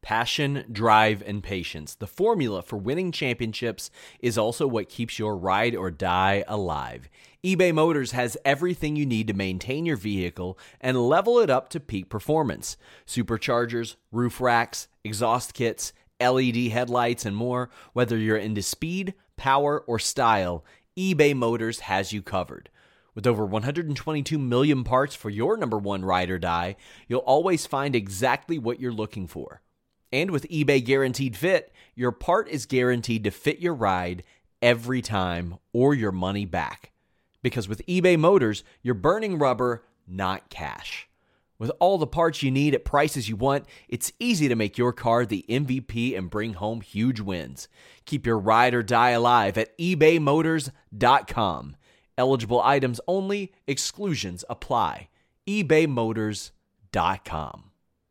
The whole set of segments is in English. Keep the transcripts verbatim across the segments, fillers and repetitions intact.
Passion, drive, and patience. The formula for winning championships is also what keeps your ride or die alive. eBay Motors has everything you need to maintain your vehicle and level it up to peak performance. Superchargers, roof racks, exhaust kits, L E D headlights, and more. Whether you're into speed, power, or style, eBay Motors has you covered. With over one hundred twenty-two million parts for your number one ride or die, you'll always find exactly what you're looking for. And with eBay Guaranteed Fit, your part is guaranteed to fit your ride every time or your money back. Because with eBay Motors, you're burning rubber, not cash. With all the parts you need at prices you want, it's easy to make your car the M V P and bring home huge wins. Keep your ride or die alive at ebay motors dot com. Eligible items only, exclusions apply. ebay motors dot com.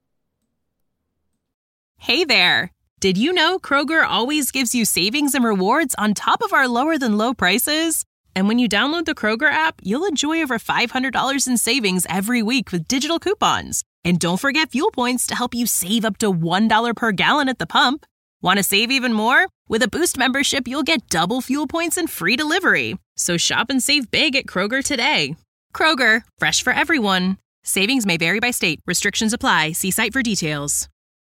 Hey there! Did you know Kroger always gives you savings and rewards on top of our lower-than-low prices? And when you download the Kroger app, you'll enjoy over five hundred dollars in savings every week with digital coupons. And don't forget fuel points to help you save up to one dollar per gallon at the pump. Want to save even more? With a Boost membership, you'll get double fuel points and free delivery. So shop and save big at Kroger today. Kroger, fresh for everyone. Savings may vary by state. Restrictions apply. See site for details.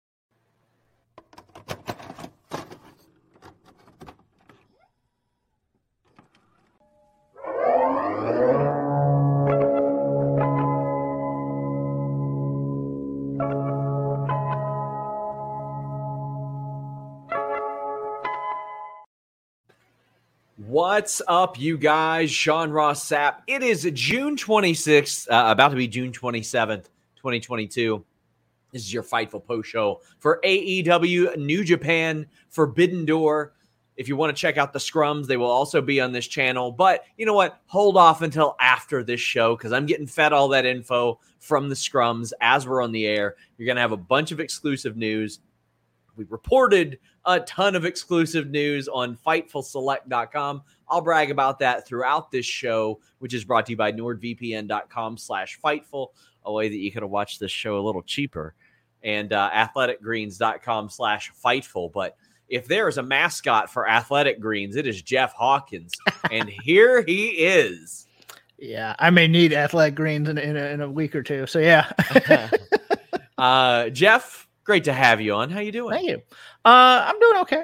What's up, you guys? Sean Ross Sapp. It is June twenty-sixth, uh, about to be June twenty-seventh, twenty twenty-two. This is your Fightful post show for A E W New Japan Forbidden Door. If you want to check out the scrums, they will also be on this channel. But you know what? Hold off until after this show because I'm getting fed all that info from the scrums as we're on the air. You're going to have a bunch of exclusive news. We reported a ton of exclusive news on Fightful Select dot com. I'll brag about that throughout this show, which is brought to you by NordVPN dot com slash Fightful, a way that you could have watched this show a little cheaper, and uh, Athletic Greens dot com slash Fightful. But if there is a mascot for Athletic Greens, it is Jeff Hawkins, and here he is. Yeah, I may need Athletic Greens in, in, a, in a week or two, so yeah. uh, Jeff, great to have you on. How you doing? Thank you. Uh, I'm doing okay.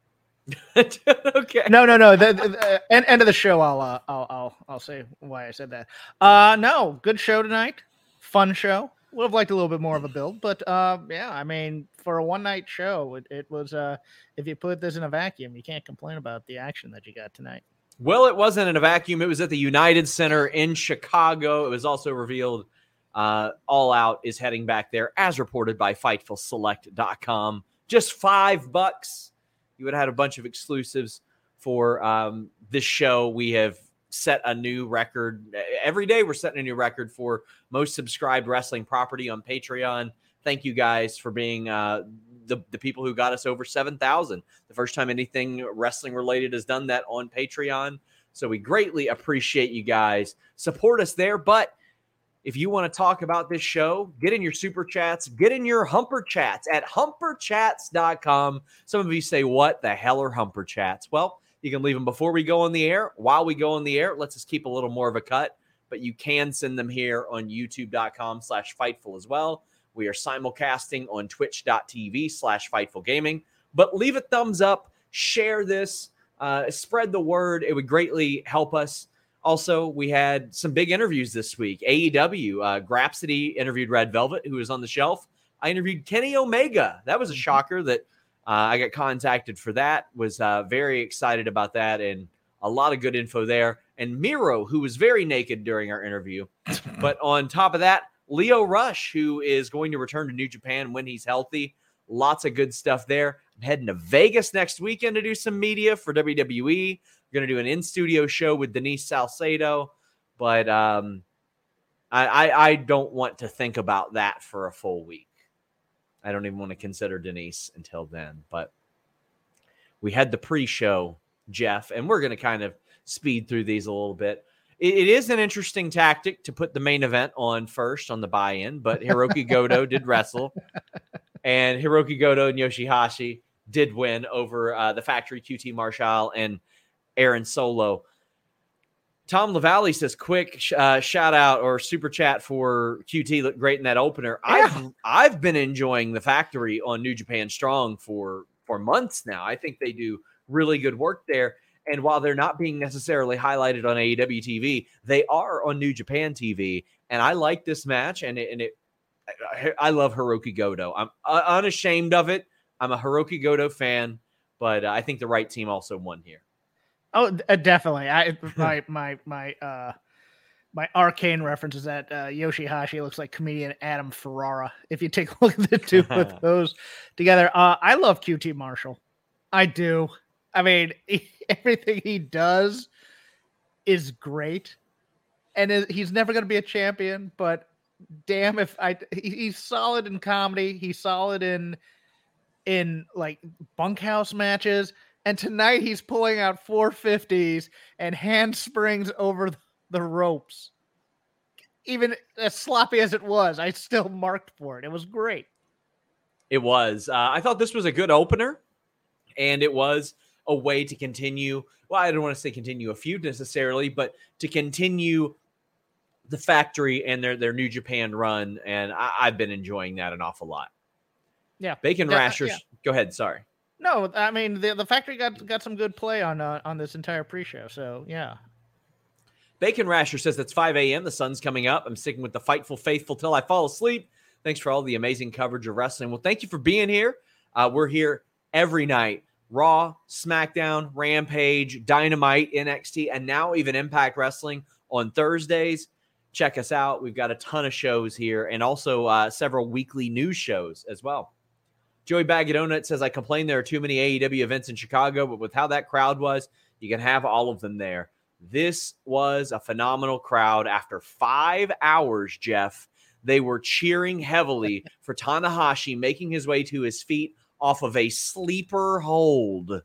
Okay. No, no, no. The, the, the end, end of the show, I'll, uh, I'll, I'll, I'll say why I said that. Uh, no, good show tonight. Fun show. Would have liked a little bit more of a build, but uh, yeah, I mean, for a one night show, it, it was. Uh, if you put this in a vacuum, you can't complain about the action that you got tonight. Well, it wasn't in a vacuum. It was at the United Center in Chicago. It was also revealed uh, All Out is heading back there, as reported by Fightful Select dot com. Just five bucks. You would have had a bunch of exclusives for um, this show. We have set a new record. Every day we're setting a new record for most subscribed wrestling property on Patreon. Thank you guys for being uh, the, the people who got us over seven thousand. The first time anything wrestling related has done that on Patreon. So we greatly appreciate you guys. Support us there. But if you want to talk about this show, get in your super chats, get in your humper chats at humper chats dot com. Some of you say, what the hell are humper chats? Well, you can leave them before we go on the air. While we go on the air, it lets us keep a little more of a cut, but you can send them here on youtube dot com slash Fightful as well. We are simulcasting on twitch dot t v slash Fightful Gaming, but leave a thumbs up, share this, uh, spread the word. It would greatly help us. Also, we had some big interviews this week. A E W, uh, Grapsity interviewed Red Velvet, who was on the shelf. I interviewed Kenny Omega. That was a shocker that uh, I got contacted for that. Was uh, very excited about that, and a lot of good info there. And Miro, who was very naked during our interview. But on top of that, Leo Rush, who is going to return to New Japan when he's healthy. Lots of good stuff there. I'm heading to Vegas next weekend to do some media for W W E. We're going to do an in-studio show with Denise Salcedo, but um, I, I, I don't want to think about that for a full week. I don't even want to consider Denise until then, but we had the pre-show, Jeff, and we're going to kind of speed through these a little bit. It, it is an interesting tactic to put the main event on first on the buy-in, but Hiroki Goto did wrestle. And Hiroki Goto and Yoshihashi did win over uh, the Factory, Q T Marshall, and Aaron Solo. Tom LaValle says, quick uh, shout out or super chat for Q T. Looked great in that opener. Yeah. I've I've been enjoying the Factory on New Japan Strong for, for months now. I think they do really good work there. And while they're not being necessarily highlighted on A E W T V, they are on New Japan T V. And I like this match. And it, and it I, I love Hiroki Goto. I'm uh, unashamed of it. I'm a Hiroki Goto fan, but I think the right team also won here. Oh, uh, definitely. I my my my uh my arcane reference is that uh, Yoshihashi looks like comedian Adam Ferrara. If you take a look at the two of those together, uh, I love Q T Marshall. I do. I mean, he, everything he does is great, and it, he's never going to be a champion. But damn, if I he, he's solid in comedy, he's solid in in like bunkhouse matches. And tonight he's pulling out four fifties and handsprings over the ropes. Even as sloppy as it was, I still marked for it. It was great. It was. Uh, I thought this was a good opener, and it was a way to continue. Well, I don't want to say continue a feud necessarily, but to continue the Factory and their, their New Japan run. And I, I've been enjoying that an awful lot. Yeah. Bacon yeah, Rashers. Yeah. Go ahead. Sorry. No, I mean, the, the Factory got got some good play on uh, on this entire pre-show, so yeah. Bacon Rasher says it's five a.m. The sun's coming up. I'm sticking with the Fightful Faithful till I fall asleep. Thanks for all the amazing coverage of wrestling. Well, thank you for being here. Uh, we're here every night. Raw, SmackDown, Rampage, Dynamite, N X T, and now even Impact Wrestling on Thursdays. Check us out. We've got a ton of shows here and also uh, several weekly news shows as well. Joey Bag of Donut says, I complain there are too many A E W events in Chicago, but with how that crowd was, you can have all of them there. This was a phenomenal crowd. After five hours, Jeff, they were cheering heavily for Tanahashi making his way to his feet off of a sleeper hold.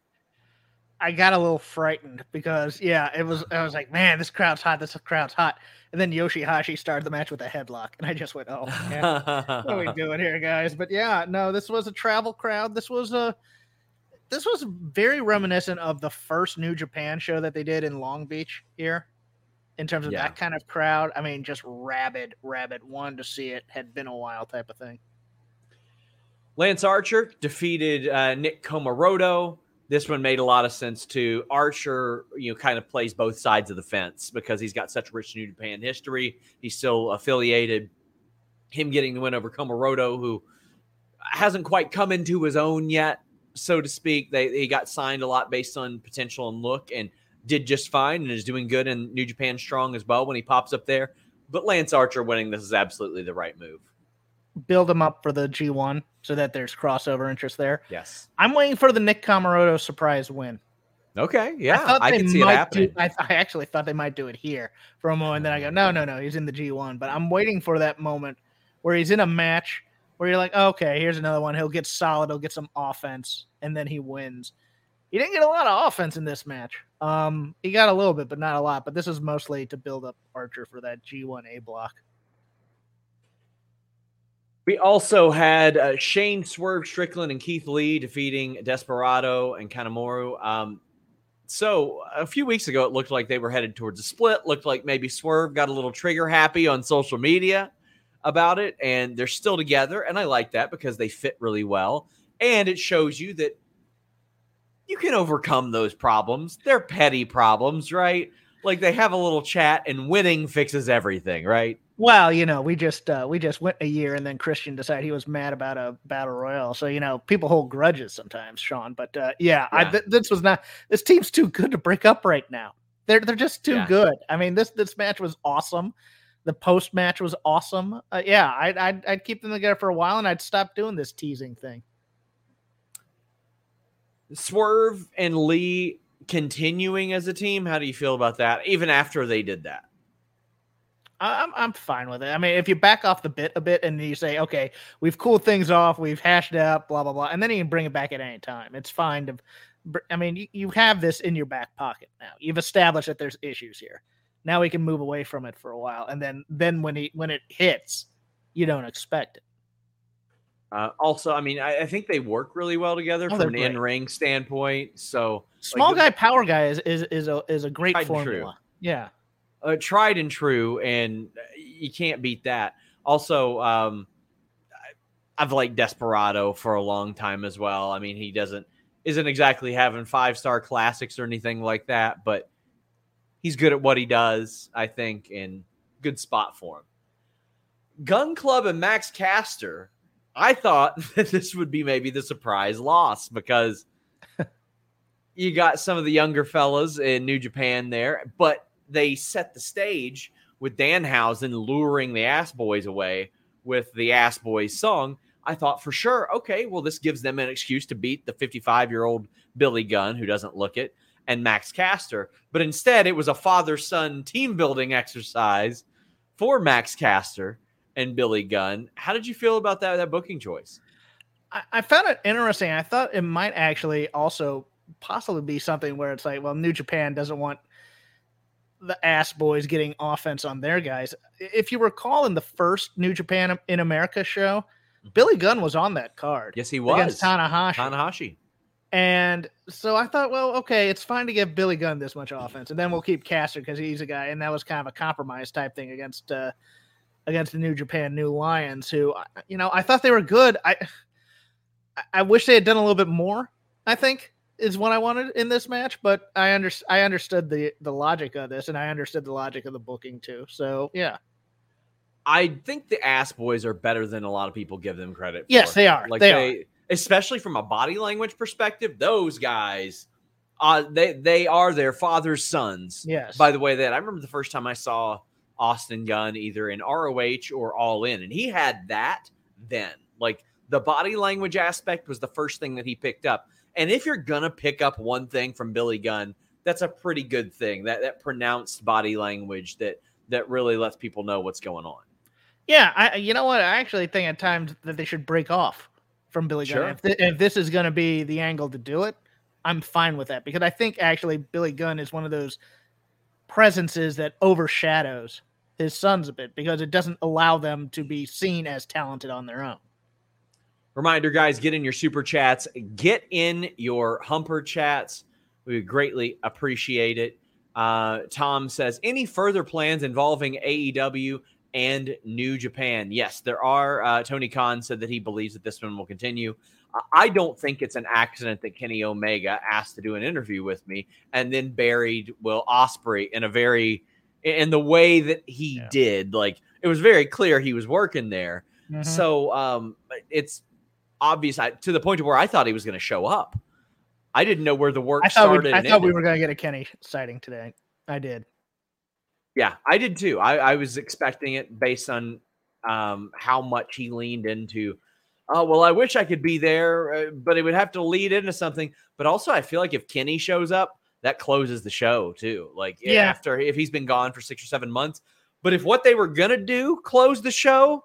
I got a little frightened because, yeah, it was, I was like, man, this crowd's hot. This crowd's hot. And then Yoshihashi started the match with a headlock. And I just went, oh, man, what are we doing here, guys? But yeah, no, this was a travel crowd. This was a, this was very reminiscent of the first New Japan show that they did in Long Beach here in terms of yeah. that kind of crowd. I mean, just rabid, rabid, wanted to see it, had been a while type of thing. Lance Archer defeated uh, Nick Comoroto. This one made a lot of sense too. Archer, you know, kind of plays both sides of the fence because he's got such rich New Japan history. He's still affiliated. Him getting the win over Comoroto, who hasn't quite come into his own yet, so to speak. They he got signed a lot based on potential and look, and did just fine, and is doing good in New Japan Strong as well when he pops up there. But Lance Archer winning this is absolutely the right move. Build him up for the G one so that there's crossover interest there. Yes. I'm waiting for the Nick Comoroto surprise win. Okay, yeah, I, I can see it happening. Do, I, I actually thought they might do it here for a moment. Then I go, no, no, no, he's in the G one. But I'm waiting for that moment where he's in a match where you're like, okay, here's another one. He'll get solid. He'll get some offense, and then he wins. He didn't get a lot of offense in this match. Um, he got a little bit, but not a lot. But this is mostly to build up Archer for that G one A block. We also had uh, Shane Swerve Strickland and Keith Lee defeating Desperado and Kanemaru. Um, so a few weeks ago, it looked like they were headed towards a split. Looked like maybe Swerve got a little trigger happy on social media about it, and they're still together. And I like that because they fit really well. And it shows you that you can overcome those problems. They're petty problems, right? Like they have a little chat and winning fixes everything, right? Well, you know, we just uh, we just went a year, and then Christian decided he was mad about a battle royal. So you know, people hold grudges sometimes, Sean. But uh, yeah, yeah. I, th- this was not. This team's too good to break up right now. They're they're just too yeah. good. I mean, this this match was awesome. The post match was awesome. Uh, yeah, I'd, I'd I'd keep them together for a while, and I'd stop doing this teasing thing. Swerve and Lee continuing as a team. How do you feel about that? Even after they did that. I'm I'm fine with it. I mean, if you back off the bit a bit and you say, okay, we've cooled things off, we've hashed it out, blah, blah, blah, and then you can bring it back at any time. It's fine to, I mean, you, you have this in your back pocket now. You've established that there's issues here. Now we can move away from it for a while. And then, then when he, when it hits, you don't expect it. Uh, also, I mean, I, I think they work really well together Oh, from an they're great. in-ring standpoint. So Small like, guy, power guy is is is a is a great Tried and formula. true. Yeah. uh, tried and true, and you can't beat that. Also, um, I've liked Desperado for a long time as well. I mean, he doesn't isn't exactly having five-star classics or anything like that, but he's good at what he does, I think, and good spot for him. Gun Club and Max Caster, I thought that this would be maybe the surprise loss because you got some of the younger fellas in New Japan there, but they set the stage with Danhausen luring the Ass Boys away with the Ass Boys song. I thought for sure, okay, well, this gives them an excuse to beat the fifty-five-year-old Billy Gunn, who doesn't look it, and Max Caster. But instead, it was a father-son team-building exercise for Max Caster and Billy Gunn. How did you feel about that, that booking choice? I, I found it interesting. I thought it might actually also possibly be something where it's like, well, New Japan doesn't want the Ass Boys getting offense on their guys. If you recall, in the first New Japan in America show, Billy Gunn was on that card. Yes, he was. Against Tanahashi. Tanahashi. And so I thought, well, okay, it's fine to give Billy Gunn this much offense, and then we'll keep Caster because he's a guy, and that was kind of a compromise type thing against uh, against the New Japan New Lions, who, you know, I thought they were good. I I wish they had done a little bit more, I think, is what I wanted in this match, but I under, I understood the, the logic of this, and I understood the logic of the booking too. So, yeah. I think the Ass Boys are better than a lot of people give them credit for. Yes, they are. Like they, they are. Especially from a body language perspective, those guys, uh, they they are their father's sons. Yes. By the way, that I remember the first time I saw Austin Gunn either in R O H or All In, and he had that then. Like the body language aspect was the first thing that he picked up. And if you're gonna pick up one thing from Billy Gunn, that's a pretty good thing. That that pronounced body language that that really lets people know what's going on. Yeah, I you know what? I actually think at times that they should break off from Billy Sure. Gunn. If, th- if this is going to be the angle to do it, I'm fine with that because I think actually Billy Gunn is one of those presences that overshadows his sons a bit because it doesn't allow them to be seen as talented on their own. Reminder, guys, get in your super chats. Get in your Humper chats. We would greatly appreciate it. Uh, Tom says, any further plans involving A E W and New Japan? Yes, there are. Uh, Tony Khan said that he believes that this one will continue. Uh, I don't think it's an accident that Kenny Omega asked to do an interview with me and then buried Will Ospreay in a very, in the way that he Yeah. did. Like, it was very clear he was working there. Mm-hmm. So um, it's obvious I, to the point where I thought he was going to show up. I didn't know where the work I thought started. we, I and thought we ended. were going to get a Kenny sighting today. I did. Yeah, I did too. I, I was expecting it based on um, how much he leaned into, oh, well, I wish I could be there, uh, but it would have to lead into something. But also, I feel like if Kenny shows up, that closes the show too. Like Yeah. after, if he's been gone for six or seven months. But if what they were going to do, close the show,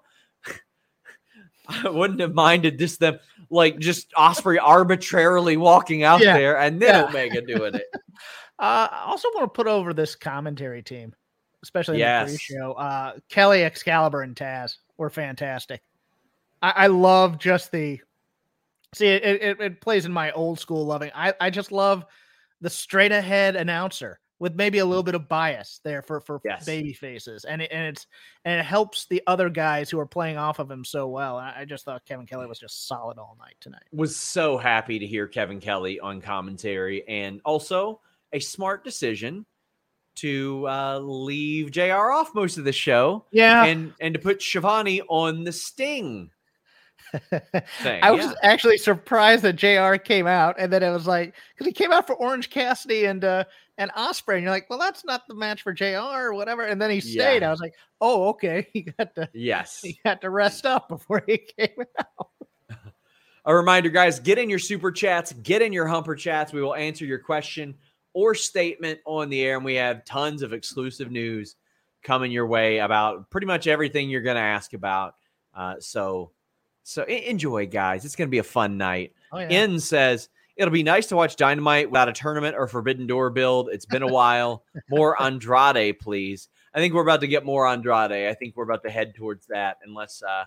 I wouldn't have minded just them, like just Ospreay arbitrarily walking out Yeah. there and then Yeah. Omega doing it. Uh, I also want to put over this commentary team, especially in Yes. the pre-show. Uh, Kelly, Excalibur, and Taz were fantastic. I, I love just the see it, it. It plays in my old school loving. I, I just love the straight ahead announcer with maybe a little bit of bias there for for Yes. baby faces, and it, and it's and it helps the other guys who are playing off of him so well. I, I just thought Kevin Kelly was just solid all night tonight. Was so happy to hear Kevin Kelly on commentary, and also a smart decision to uh, leave J R off most of the show, Yeah, and and to put Shivani on the Sting thing. I was Yeah. actually surprised that J R came out, and then it was like because he came out for Orange Cassidy and uh, and Ospreay, and you're like, well, that's not the match for J R or whatever, and then he stayed. Yeah. I was like, oh, okay, he got to Yes. he got to rest up before he came out. A reminder, guys, get in your super chats, get in your Humper chats. We will answer your question or statement on the air, and we have tons of exclusive news coming your way about pretty much everything you're going to ask about. Uh, so, so e- enjoy, guys. It's going to be a fun night. Oh, yeah. In says, it'll be nice to watch Dynamite without a tournament or Forbidden Door build. It's been a while. More Andrade, please. I think we're about to get more Andrade. I think we're about to head towards that unless uh,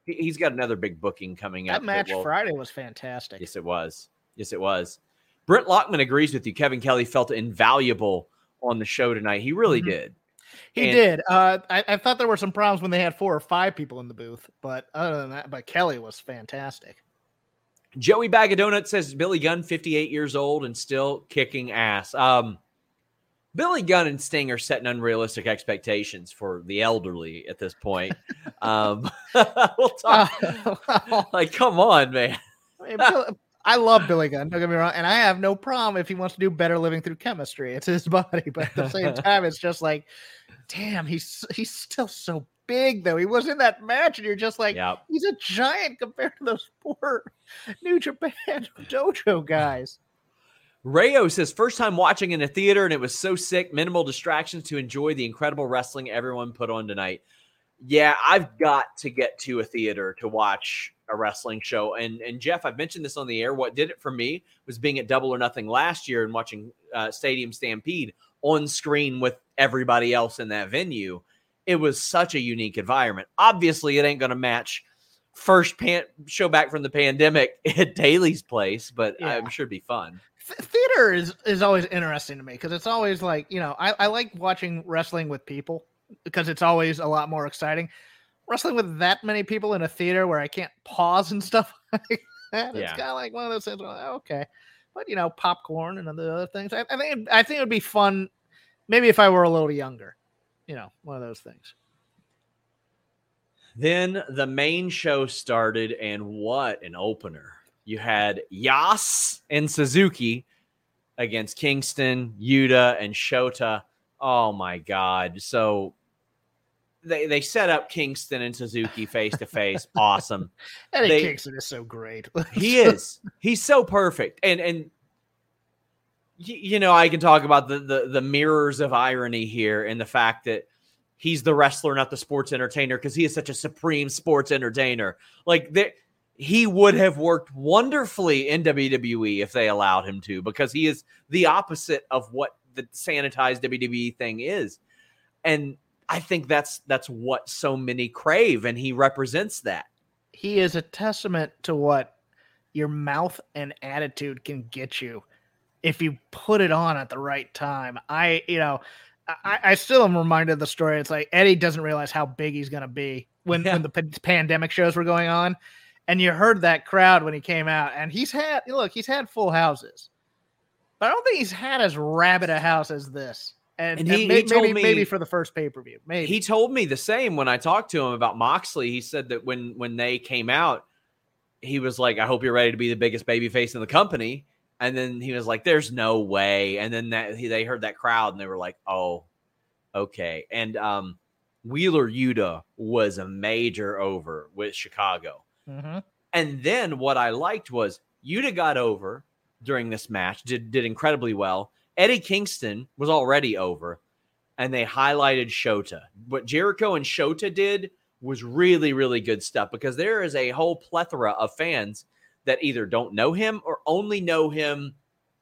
he, he's got another big booking coming that up. match that will, Friday was fantastic. Yes, it was. Yes, it was. Brent Lockman agrees with you. Kevin Kelly felt invaluable on the show tonight. He really mm-hmm. did. He and, did. Uh, I, I thought there were some problems when they had four or five people in the booth, but other than that, but Kelly was fantastic. Joey Bag of Donuts says Billy Gunn, fifty-eight years old and still kicking ass. Um, Billy Gunn and Sting are setting unrealistic expectations for the elderly at this point. um, we'll talk. Uh, like, come on, man. I love Billy Gunn, don't get me wrong, and I have no problem if he wants to do better living through chemistry. It's his body, but at the same time, it's just like, damn, he's he's still so big, though. He was in that match, and you're just like, yep. He's a giant compared to those poor New Japan Dojo guys. Rayo says, first time watching in a theater, and it was so sick. Minimal distractions to enjoy the incredible wrestling everyone put on tonight. Yeah, I've got to get to a theater to watch a wrestling show. And and Jeff, I've mentioned this on the air. What did it for me was being at Double or Nothing last year and watching uh, Stadium Stampede on screen with everybody else in that venue. It was such a unique environment. Obviously, it ain't going to match first pan- show back from the pandemic at Daly's place, but yeah. I'm sure it'd be fun. Theater is, is always interesting to me because it's always like, you know, I, I like watching wrestling with people because it's always a lot more exciting. Wrestling with that many people in a theater where I can't pause and stuff like that, it's yeah. kind of like one of those things. Well, okay, but you know, popcorn and other other things. I, I think I think it would be fun, maybe if I were a little younger. You know, one of those things. Then the main show started, and what an opener! You had Yas and Suzuki against Kingston, Yuta, and Shota. Oh my God! So they they set up Kingston and Suzuki face to face. Awesome. Eddie they, Kingston is so great. He is. He's so perfect. And and you know, I can talk about the, the the mirrors of irony here and the fact that he's the wrestler, not the sports entertainer, because he is such a supreme sports entertainer. Like there, he would have worked wonderfully in W W E if they allowed him to, because he is the opposite of what the sanitized W W E thing is. And I think that's that's what so many crave, and he represents that. He is a testament to what your mouth and attitude can get you if you put it on at the right time. I, you know, I, I still am reminded of the story. It's like Eddie doesn't realize how big he's going to be when, yeah. when the p- pandemic shows were going on. And you heard that crowd when he came out, and he's had, look, he's had full houses, but I don't think he's had as rabid a house as this. And, and he, and may, he told maybe, me, maybe for the first pay-per-view, maybe he told me the same when I talked to him about Moxley. He said that when, when they came out, he was like, I hope you're ready to be the biggest babyface in the company. And then he was like, there's no way. And then that he, they heard that crowd and they were like, oh, okay. And um, Wheeler Yuta was a major over with Chicago. Mm-hmm. And then what I liked was Yuta got over during this match, did, did incredibly well. Eddie Kingston was already over, and they highlighted Shota. What Jericho and Shota did was really, really good stuff, because there is a whole plethora of fans that either don't know him or only know him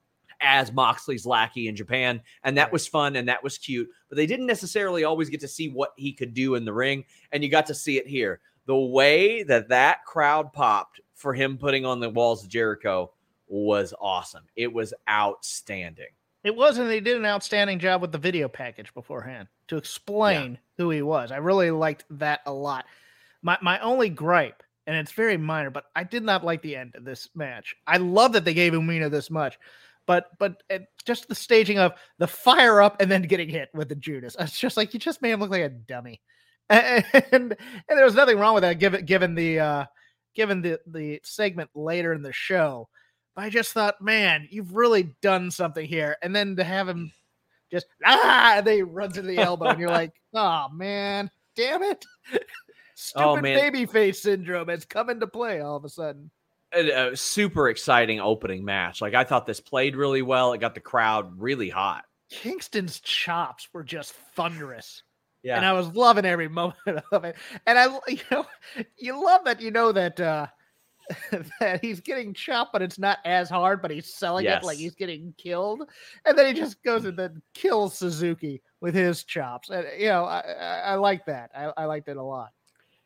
as Moxley's lackey in Japan. And that was fun and that was cute, but they didn't necessarily always get to see what he could do in the ring. And you got to see it here. The way that that crowd popped for him putting on the walls of Jericho was awesome. It was outstanding. It was, and they did an outstanding job with the video package beforehand to explain yeah. who he was. I really liked that a lot. My my only gripe, and it's very minor, but I did not like the end of this match. I love that they gave Umino this much, but but uh, just the staging of the fire up and then getting hit with the Judas. It's just like, you just made him look like a dummy. And, and, and there was nothing wrong with that, given given the uh, given the, the segment later in the show. But I just thought, man, you've really done something here. And then to have him just, ah, and they run to the elbow, and you're like, oh, man, damn it. Stupid oh, baby face syndrome has come into play all of a sudden. A, a super exciting opening match. Like, I thought this played really well. It got the crowd really hot. Kingston's chops were just thunderous. Yeah. And I was loving every moment of it. And I, you know, you love that, you know, that, uh, that he's getting chopped, but it's not as hard, but he's selling yes. it like he's getting killed. And then he just goes and then kills Suzuki with his chops. And, you know, I, I, I like that. I, I liked it a lot.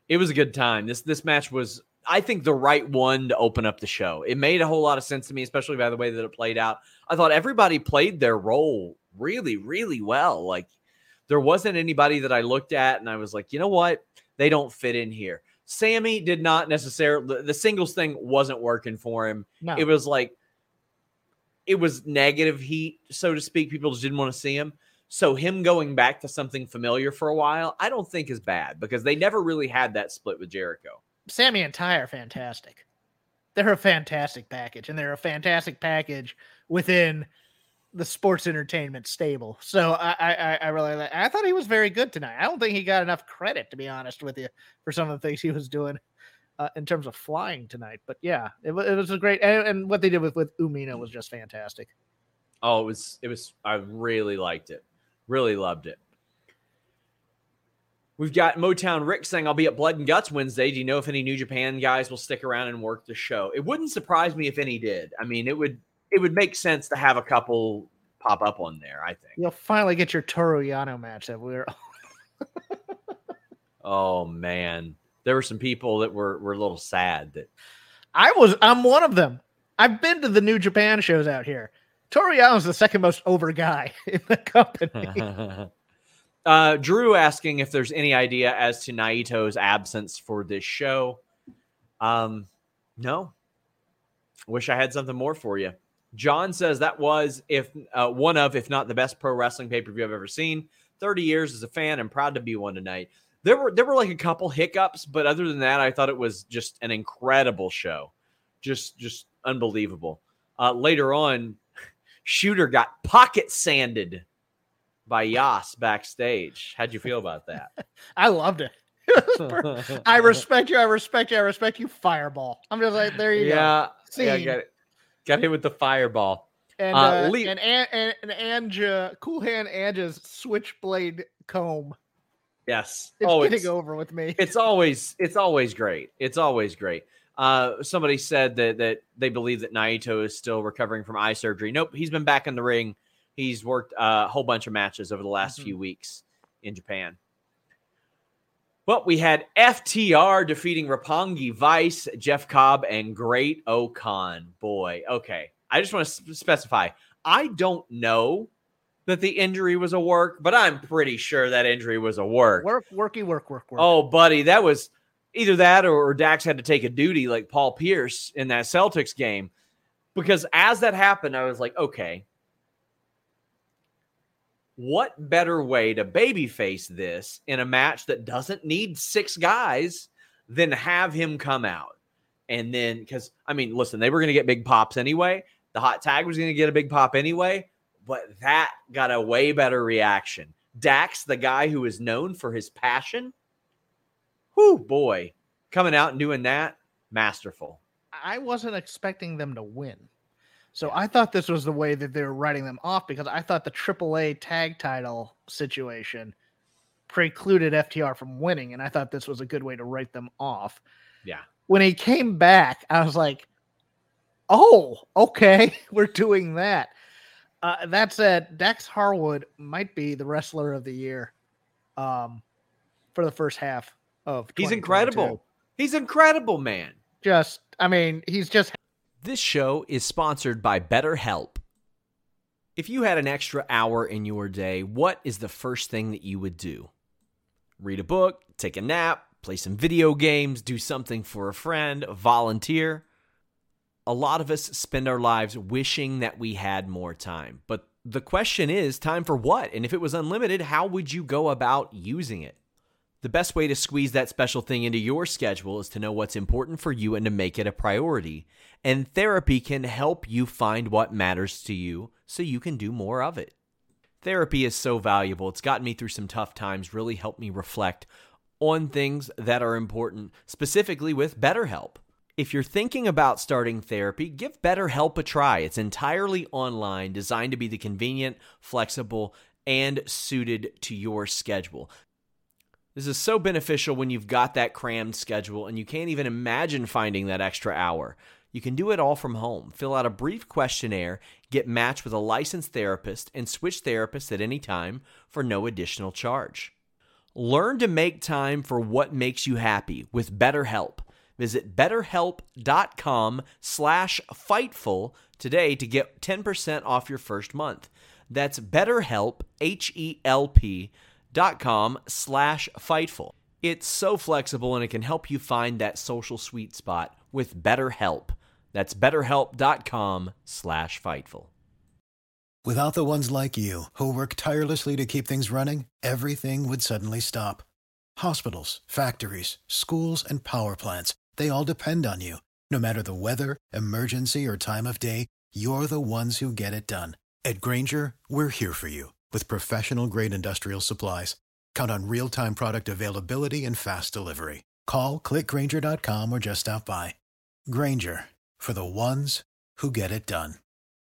It was a good time. This this match was, I think, the right one to open up the show. It made a whole lot of sense to me, especially by the way that it played out. I thought everybody played their role really, really well. Like, there wasn't anybody that I looked at and I was like, you know what? They don't fit in here. Sammy did not necessarily, the, the singles thing wasn't working for him. No. It was like, it was negative heat, so to speak. People just didn't want to see him. So him going back to something familiar for a while, I don't think is bad because they never really had that split with Jericho. Sammy and Ty are fantastic. They're a fantastic package, and they're a fantastic package within the sports entertainment stable. So I, I, I really like. I thought he was very good tonight. I don't think he got enough credit, to be honest with you, for some of the things he was doing uh, in terms of flying tonight. But yeah, it, it was a great, and, and what they did with with Umino was just fantastic. Oh, it was, it was. I really liked it. Really loved it. We've got Motown Rick saying, I'll be at Blood and Guts Wednesday. Do you know if any New Japan guys will stick around and work the show? It wouldn't surprise me if any did. I mean, it would it would make sense to have a couple pop up on there, I think. You'll finally get your Toru Yano match that we're Oh man. There were some people that were, were a little sad that I was I'm one of them. I've been to the New Japan shows out here. Toru Yano's the second most over guy in the company. Uh, Drew asking if there's any idea as to Naito's absence for this show. Um, no. Wish I had something more for you. John says that was if uh, one of, if not the best pro wrestling pay-per-view I've ever seen. thirty years as a fan. I'm proud to be one tonight. There were there were like a couple hiccups, but other than that, I thought it was just an incredible show. Just just unbelievable. Uh, later on, Shooter got pocket sanded by Yas backstage. How'd you feel about that? I loved it. I respect you. I respect you. I respect you. Fireball. I'm just like, there you yeah, go. Yeah, got it. Got hit with the fireball. And uh, uh, Le- and and and Anja, Cool Hand Anja's switchblade comb. Yes. It's oh, getting it's, over with me. It's always it's always great. It's always great. Uh, somebody said that that they believe that Naito is still recovering from eye surgery. Nope, he's been back in the ring. He's worked a whole bunch of matches over the last mm-hmm. few weeks in Japan. Well, we had F T R defeating Roppongi Vice, Jeff Cobb, and Great Okan. Boy, okay. I just want to specify, I don't know that the injury was a work, but I'm pretty sure that injury was a work. Work, worky, work, work, work. Oh, buddy, that was either that or, or Dax had to take a duty like Paul Pierce in that Celtics game. Because as that happened, I was like, okay, what better way to babyface this in a match that doesn't need six guys than have him come out? And then, because, I mean, listen, they were going to get big pops anyway. The hot tag was going to get a big pop anyway, but that got a way better reaction. Dax, the guy who is known for his passion, whoo, boy, coming out and doing that, masterful. I wasn't expecting them to win. So I thought this was the way that they were writing them off because I thought the triple A tag title situation precluded F T R from winning, and I thought this was a good way to write them off. Yeah. When he came back, I was like, oh, okay, we're doing that. Uh, that said, Dax Harwood might be the wrestler of the year um, for the first half of He's incredible. He's incredible, man. Just, I mean, he's just... This show is sponsored by BetterHelp. If you had an extra hour in your day, what is the first thing that you would do? Read a book, take a nap, play some video games, do something for a friend, volunteer. A lot of us spend our lives wishing that we had more time. But the question is, time for what? And if it was unlimited, how would you go about using it? The best way to squeeze that special thing into your schedule is to know what's important for you and to make it a priority. And therapy can help you find what matters to you so you can do more of it. Therapy is so valuable. It's gotten me through some tough times, really helped me reflect on things that are important, specifically with BetterHelp. If you're thinking about starting therapy, give BetterHelp a try. It's entirely online, designed to be the convenient, flexible, and suited to your schedule. This is so beneficial when you've got that crammed schedule and you can't even imagine finding that extra hour. You can do it all from home. Fill out a brief questionnaire, get matched with a licensed therapist, and switch therapists at any time for no additional charge. Learn to make time for what makes you happy with BetterHelp. Visit betterhelp.com slash Fightful today to get ten percent off your first month. That's BetterHelp, H-E-L-P dot com slash Fightful. It's so flexible and it can help you find that social sweet spot with BetterHelp. That's betterhelp.com slash Fightful. Without the ones like you, who work tirelessly to keep things running, everything would suddenly stop. Hospitals, factories, schools, and power plants, they all depend on you. No matter the weather, emergency, or time of day, you're the ones who get it done. At Grainger, we're here for you with professional-grade industrial supplies. Count on real-time product availability and fast delivery. Call, click Grainger dot com, or just stop by. Grainger, for the ones who get it done.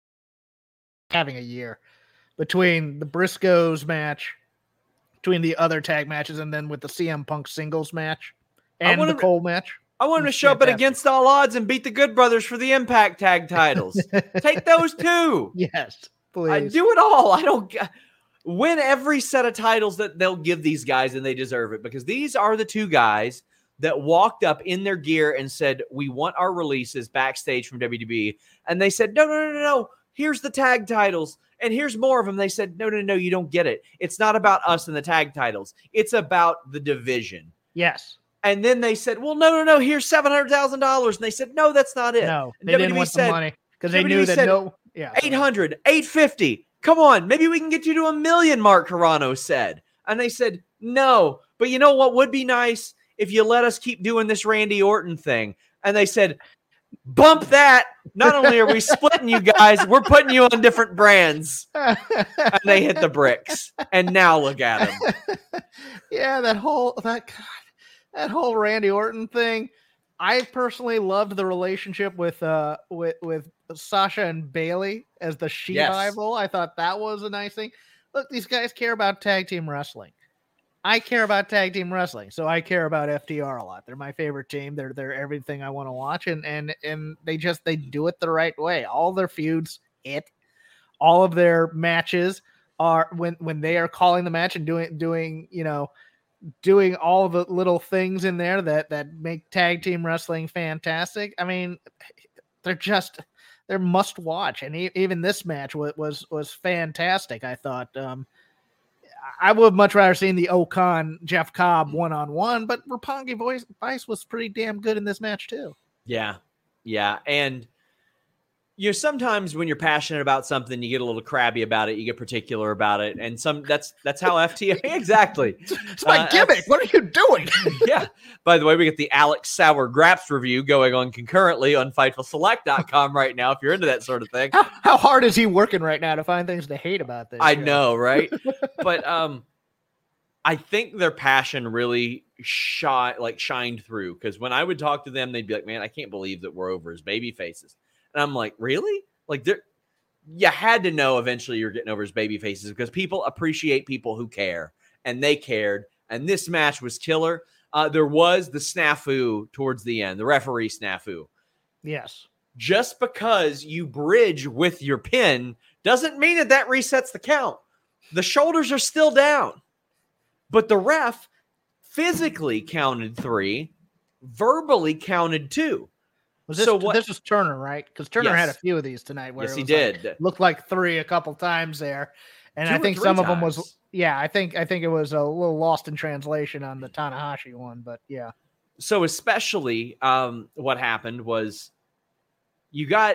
Having a year between the Briscoes match, between the other tag matches, and then with the C M Punk singles match and the Cole match. I want him to show up at Against All Odds and beat the Good Brothers for the Impact tag titles. Take those two. Yes, please. I do it all. I don't win every set of titles that they'll give these guys, and they deserve it, because these are the two guys that walked up in their gear and said, we want our releases backstage from W W E. And they said, no, no, no, no, no. Here's the tag titles, and here's more of them. They said, no, no, no, you don't get it. It's not about us and the tag titles. It's about the division. Yes. And then they said, well, no, no, no, here's seven hundred thousand dollars. And they said, no, that's not it. No, and they W W E didn't want said, the money because they W W E knew that said, no, yeah, eight hundred, eight fifty. Come on, maybe we can get you to a million, Mark Carrano said. And they said, no, but you know what would be nice? If you let us keep doing this Randy Orton thing. And they said, bump that. Not only are we splitting you guys, we're putting you on different brands. And they hit the bricks. And now look at them. Yeah, that whole that God, that whole Randy Orton thing. I personally loved the relationship with uh with with Sasha and Bailey as the She-Bible. Yes. I thought that was a nice thing. Look, these guys care about tag team wrestling. I care about tag team wrestling, so I care about F T R a lot. They're my favorite team. They're they're everything I want to watch, and and and they just they do it the right way. All their feuds, it, all of their matches are when when they are calling the match and doing doing you know doing all the little things in there that that make tag team wrestling fantastic. I mean, they're just they're must watch, and e- even this match was was was fantastic. I thought. Um, I would much rather seen the O-Khan Jeff Cobb one-on-one, but Roppongi Vice was pretty damn good in this match too. Yeah. Yeah. And you know, sometimes when you're passionate about something, you get a little crabby about it. You get particular about it. And some that's, that's how F T R exactly. It's my uh, gimmick. What are you doing? Yeah. By the way, we get the Alex Sauer Graps review going on concurrently on Fightful Select dot com right now. If you're into that sort of thing, how, how hard is he working right now to find things to hate about this? I show? know. Right. But, um, I think their passion really shine like shined through, because when I would talk to them, they'd be like, man, I can't believe that we're over as baby faces. And I'm like, really? Like, there, you had to know eventually you're getting over as baby faces, because people appreciate people who care, and they cared. And this match was killer. Uh, there was the snafu towards the end, the referee snafu. Yes. Just because you bridge with your pin doesn't mean that that resets the count. The shoulders are still down. But the ref physically counted three, verbally counted two. Was this, so what, this was Turner, right? Because Turner yes. had a few of these tonight. Where yes, it he was did. Like, looked like three a couple times there, and Two I think some times. of them was yeah. I think I think it was a little lost in translation on the Tanahashi one, but yeah. So especially, um, what happened was you got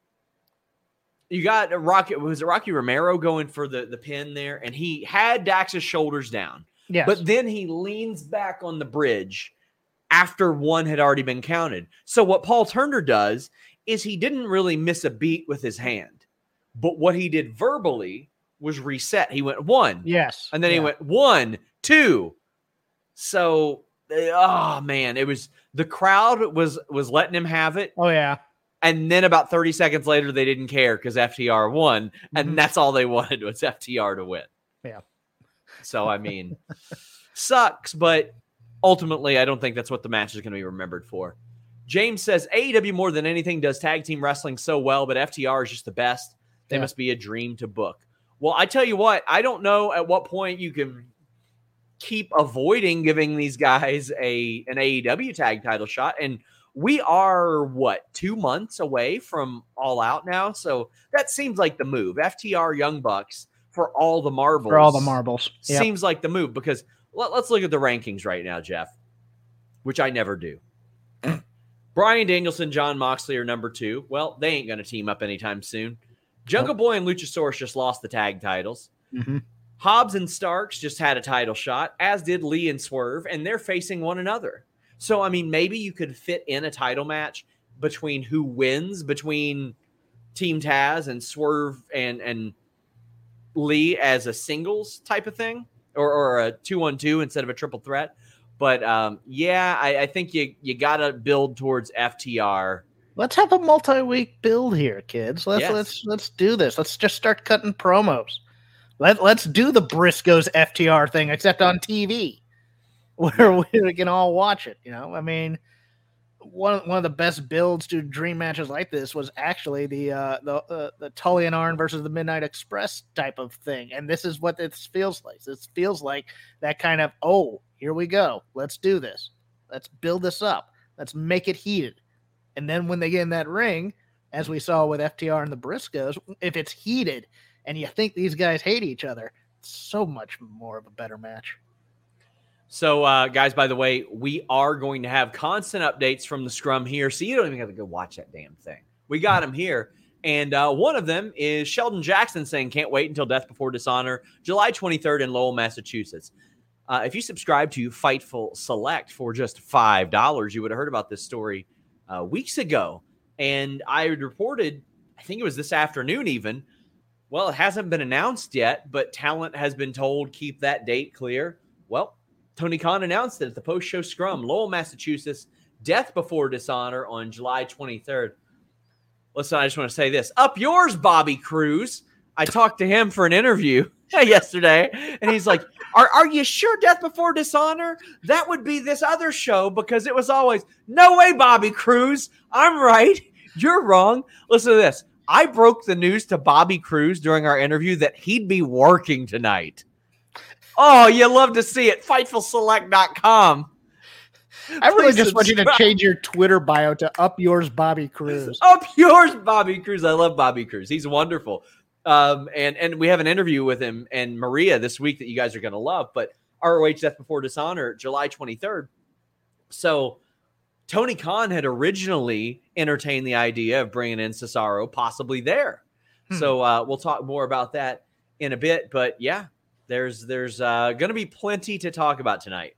you got Rocky. Was it Rocky Romero going for the the pin there, and he had Dax's shoulders down. Yes. But then he leans back on the bridge after one had already been counted. So what Paul Turner does is he didn't really miss a beat with his hand, but what he did verbally was reset. He went one. Yes. And then yeah. he went one, two. So, oh man, it was, the crowd was, was letting him have it. Oh yeah. And then about thirty seconds later, they didn't care because F T R won. And mm-hmm. that's all they wanted, was F T R to win. Yeah. So, I mean, sucks, but ultimately, I don't think that's what the match is going to be remembered for. James says, A E W more than anything does tag team wrestling so well, but F T R is just the best. They yeah. must be a dream to book. Well, I tell you what, I don't know at what point you can keep avoiding giving these guys a an A E W tag title shot. And we are, what, two months away from All Out now? So that seems like the move. F T R Young Bucks for all the marbles. For all the marbles. Yep. Seems like the move, because let, let's look at the rankings right now, Jeff, which I never do. Bryan Danielson, Jon Moxley are number two. Well, they ain't going to team up anytime soon. Jungle Boy and Luchasaurus just lost the tag titles. Mm-hmm. Hobbs and Starks just had a title shot, as did Lee and Swerve, and they're facing one another. So, I mean, maybe you could fit in a title match between who wins between Team Taz and Swerve and, and Lee as a singles type of thing, or, or a two on two instead of a triple threat. But, um, yeah, I, I think you, you got to build towards F T R. Let's have a multi-week build here, kids. Let's Yes. let's let's do this. Let's just start cutting promos. Let let's do the Briscoes F T R thing, except on T V, where we can all watch it. You know, I mean, one one of the best builds to dream matches like this was actually the uh, the uh, the Tully and Arn versus the Midnight Express type of thing, and this is what this feels like. This feels like that kind of, oh, here we go. Let's do this. Let's build this up. Let's make it heated. And then when they get in that ring, as we saw with F T R and the Briscoes, if it's heated and you think these guys hate each other, it's so much more of a better match. So, uh, guys, by the way, we are going to have constant updates from the Scrum here, so you don't even have to go watch that damn thing. We got them here. And uh, one of them is Sheldon Jackson saying, can't wait until Death Before Dishonor, July twenty-third in Lowell, Massachusetts. Uh, if you subscribe to Fightful Select for just five dollars, you would have heard about this story Uh, weeks ago, and I had reported, I think it was this afternoon even, well, it hasn't been announced yet, but talent has been told keep that date clear. Well, Tony Khan announced it at the post-show scrum, Lowell, Massachusetts, Death Before Dishonor on July twenty-third. Listen, I just want to say this. Up yours, Bobby Cruz. I talked to him for an interview yesterday, and he's like, Are, are you sure Death Before Dishonor? That would be this other show, because it was always, no way, Bobby Cruz. I'm right. You're wrong. Listen to this. I broke the news to Bobby Cruz during our interview that he'd be working tonight. Oh, you love to see it. Fightful Select dot com. I really Please just want you to subscribe. change your Twitter bio to Up Yours Bobby Cruz. Up yours, Bobby Cruz. I love Bobby Cruz. He's wonderful. Um, and, and we have an interview with him and Maria this week that you guys are going to love. But R O H Death Before Dishonor, July twenty-third. So Tony Khan had originally entertained the idea of bringing in Cesaro possibly there. Hmm. So uh, we'll talk more about that in a bit. But yeah, there's there's uh, going to be plenty to talk about tonight.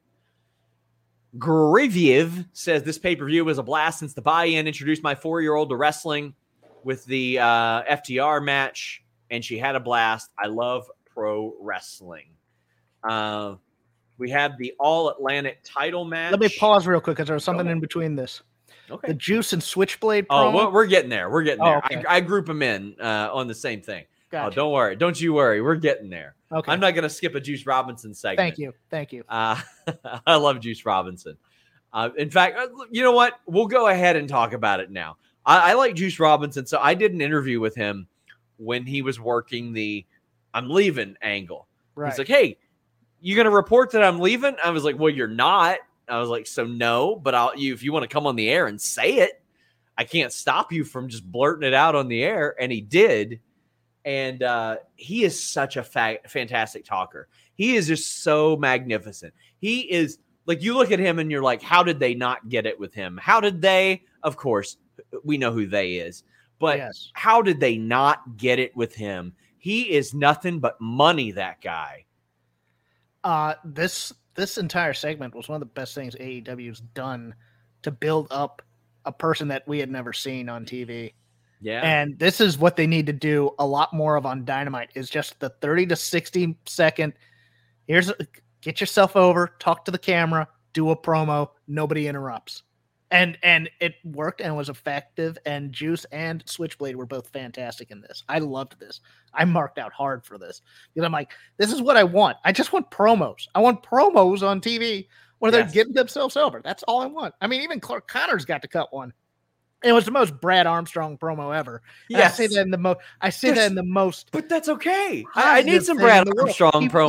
Griviev says this pay-per-view was a blast since the buy-in introduced my four-year-old to wrestling with the uh, F T R match, and she had a blast. I love pro wrestling. Uh, we have the All-Atlantic title match. Let me pause real quick because there was something in between this. Okay. The Juice and Switchblade Oh, promo. well, we're getting there. We're getting there. Oh, okay. I, I group them in uh, on the same thing. Gotcha. Oh, don't worry. Don't you worry. We're getting there. Okay. I'm not going to skip a Juice Robinson segment. Thank you. Thank you. Uh, I love Juice Robinson. Uh, in fact, you know what? We'll go ahead and talk about it now. I, I like Juice Robinson, so I did an interview with him when he was working the I'm leaving angle. Right. He's like, hey, you going to report that I'm leaving? I was like, well, you're not. I was like, so no, but I'll you if you want to come on the air and say it, I can't stop you from just blurting it out on the air. And he did. And uh, he is such a fa- fantastic talker. He is just so magnificent. He is like, you look at him and you're like, how did they not get it with him? How did they? Of course, we know who they is. But Yes. how did they not get it with him? He is nothing but money, that guy. Uh, this this entire segment was one of the best things A E W's done to build up a person that we had never seen on T V. Yeah. And this is what they need to do a lot more of on Dynamite is just the thirty to sixty second. Here's a, get yourself over, talk to the camera, do a promo. Nobody interrupts. And and it worked and was effective. And Juice and Switchblade were both fantastic in this. I loved this. I marked out hard for this because I'm like, this is what I want. I just want promos. I want promos on T V where they're Yes. getting themselves over. That's all I want. I mean, even Clark Connor's got to cut one. It was the most Brad Armstrong promo ever. And Yes. I say that in the most. I say There's- that in the most. But that's okay. I, I need positive some thing Brad in the world. Armstrong He- promos. yes,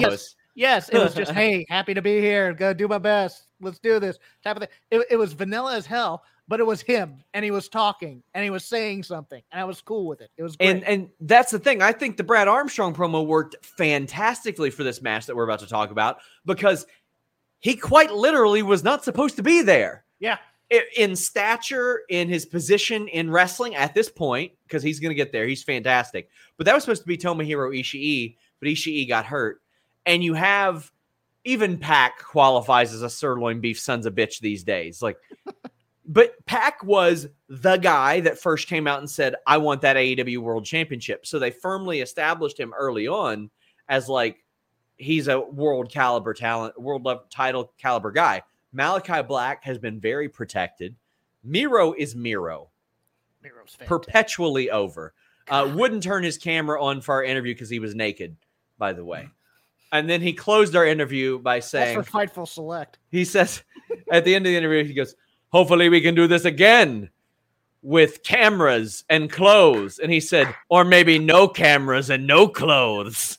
Yes, it was just, hey, happy to be here. Go do my best. Let's do this type of thing. It, it was vanilla as hell, but it was him, and he was talking, and he was saying something, and I was cool with it. It was great. And and that's the thing. I think the Brad Armstrong promo worked fantastically for this match that we're about to talk about, because he quite literally was not supposed to be there. Yeah. In stature, in his position in wrestling at this point, because he's going to get there. He's fantastic. But that was supposed to be Tomohiro Ishii, but Ishii got hurt. And you have, even Pac qualifies as a sirloin beef sons of bitch these days. Like, but Pac was the guy that first came out and said, I want that A E W World Championship. So they firmly established him early on as like, he's a world caliber talent, world title caliber guy. Malachi Black has been very protected. Miro is Miro. Miro's fantastic. Perpetually over. Uh, wouldn't turn his camera on for our interview because he was naked, by the way. And then he closed our interview by saying, That's for Fightful Select. He says at the end of the interview, he goes, hopefully we can do this again with cameras and clothes. And he said, or maybe no cameras and no clothes.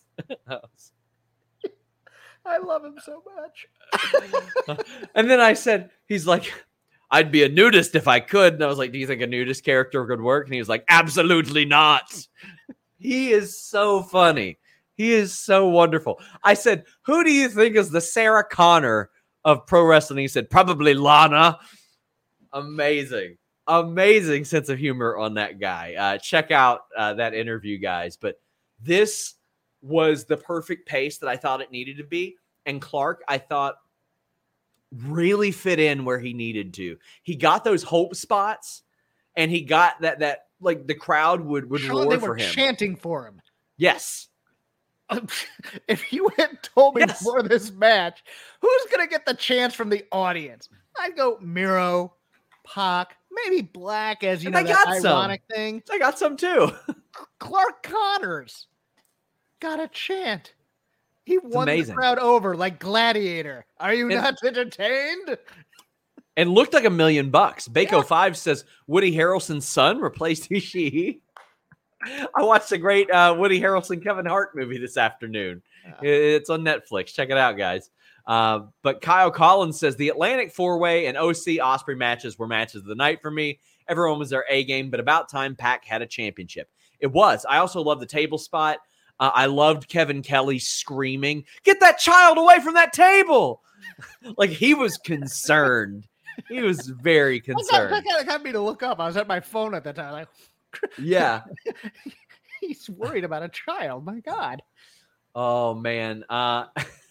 I love him so much. And then I said, he's like, I'd be a nudist if I could. And I was like, do you think a nudist character could work? And he was like, absolutely not. He is so funny. He is so wonderful. I said, who do you think is the Sarah Connor of pro wrestling? He said, probably Lana. Amazing. Amazing sense of humor on that guy. Uh, check out uh, that interview, guys. But this was the perfect pace that I thought it needed to be. And Clark, I thought, really fit in where he needed to. He got those hope spots, and he got that, that like the crowd would, would Sean, roar they for were him. chanting for him. Yes. If you had told me Yes. before this match, who's going to get the chance from the audience? I'd go Miro, Pac, maybe Black, as you And know, I that got some. ironic thing. I got some too. Clark Connors got a chant. He won the amazing. crowd over like Gladiator. Are you And- not entertained? And looked like a million bucks. Bako Yeah. five says Woody Harrelson's son replaced Ishii. I watched a great uh, Woody Harrelson Kevin Hart movie this afternoon. Yeah. It's on Netflix. Check it out, guys. Uh, but Kyle Collins says the Atlantic four-way and O C Osprey matches were matches of the night for me. Everyone was their A game, but about time Pac had a championship. It was. I also love the table spot. Uh, I loved Kevin Kelly screaming, "Get that child away from that table!" Like he was concerned. He was very Well, that, concerned. that kind of got me to look up. I was at my phone at the time. Like, Yeah. he's worried about a child. My God. Oh man. Uh,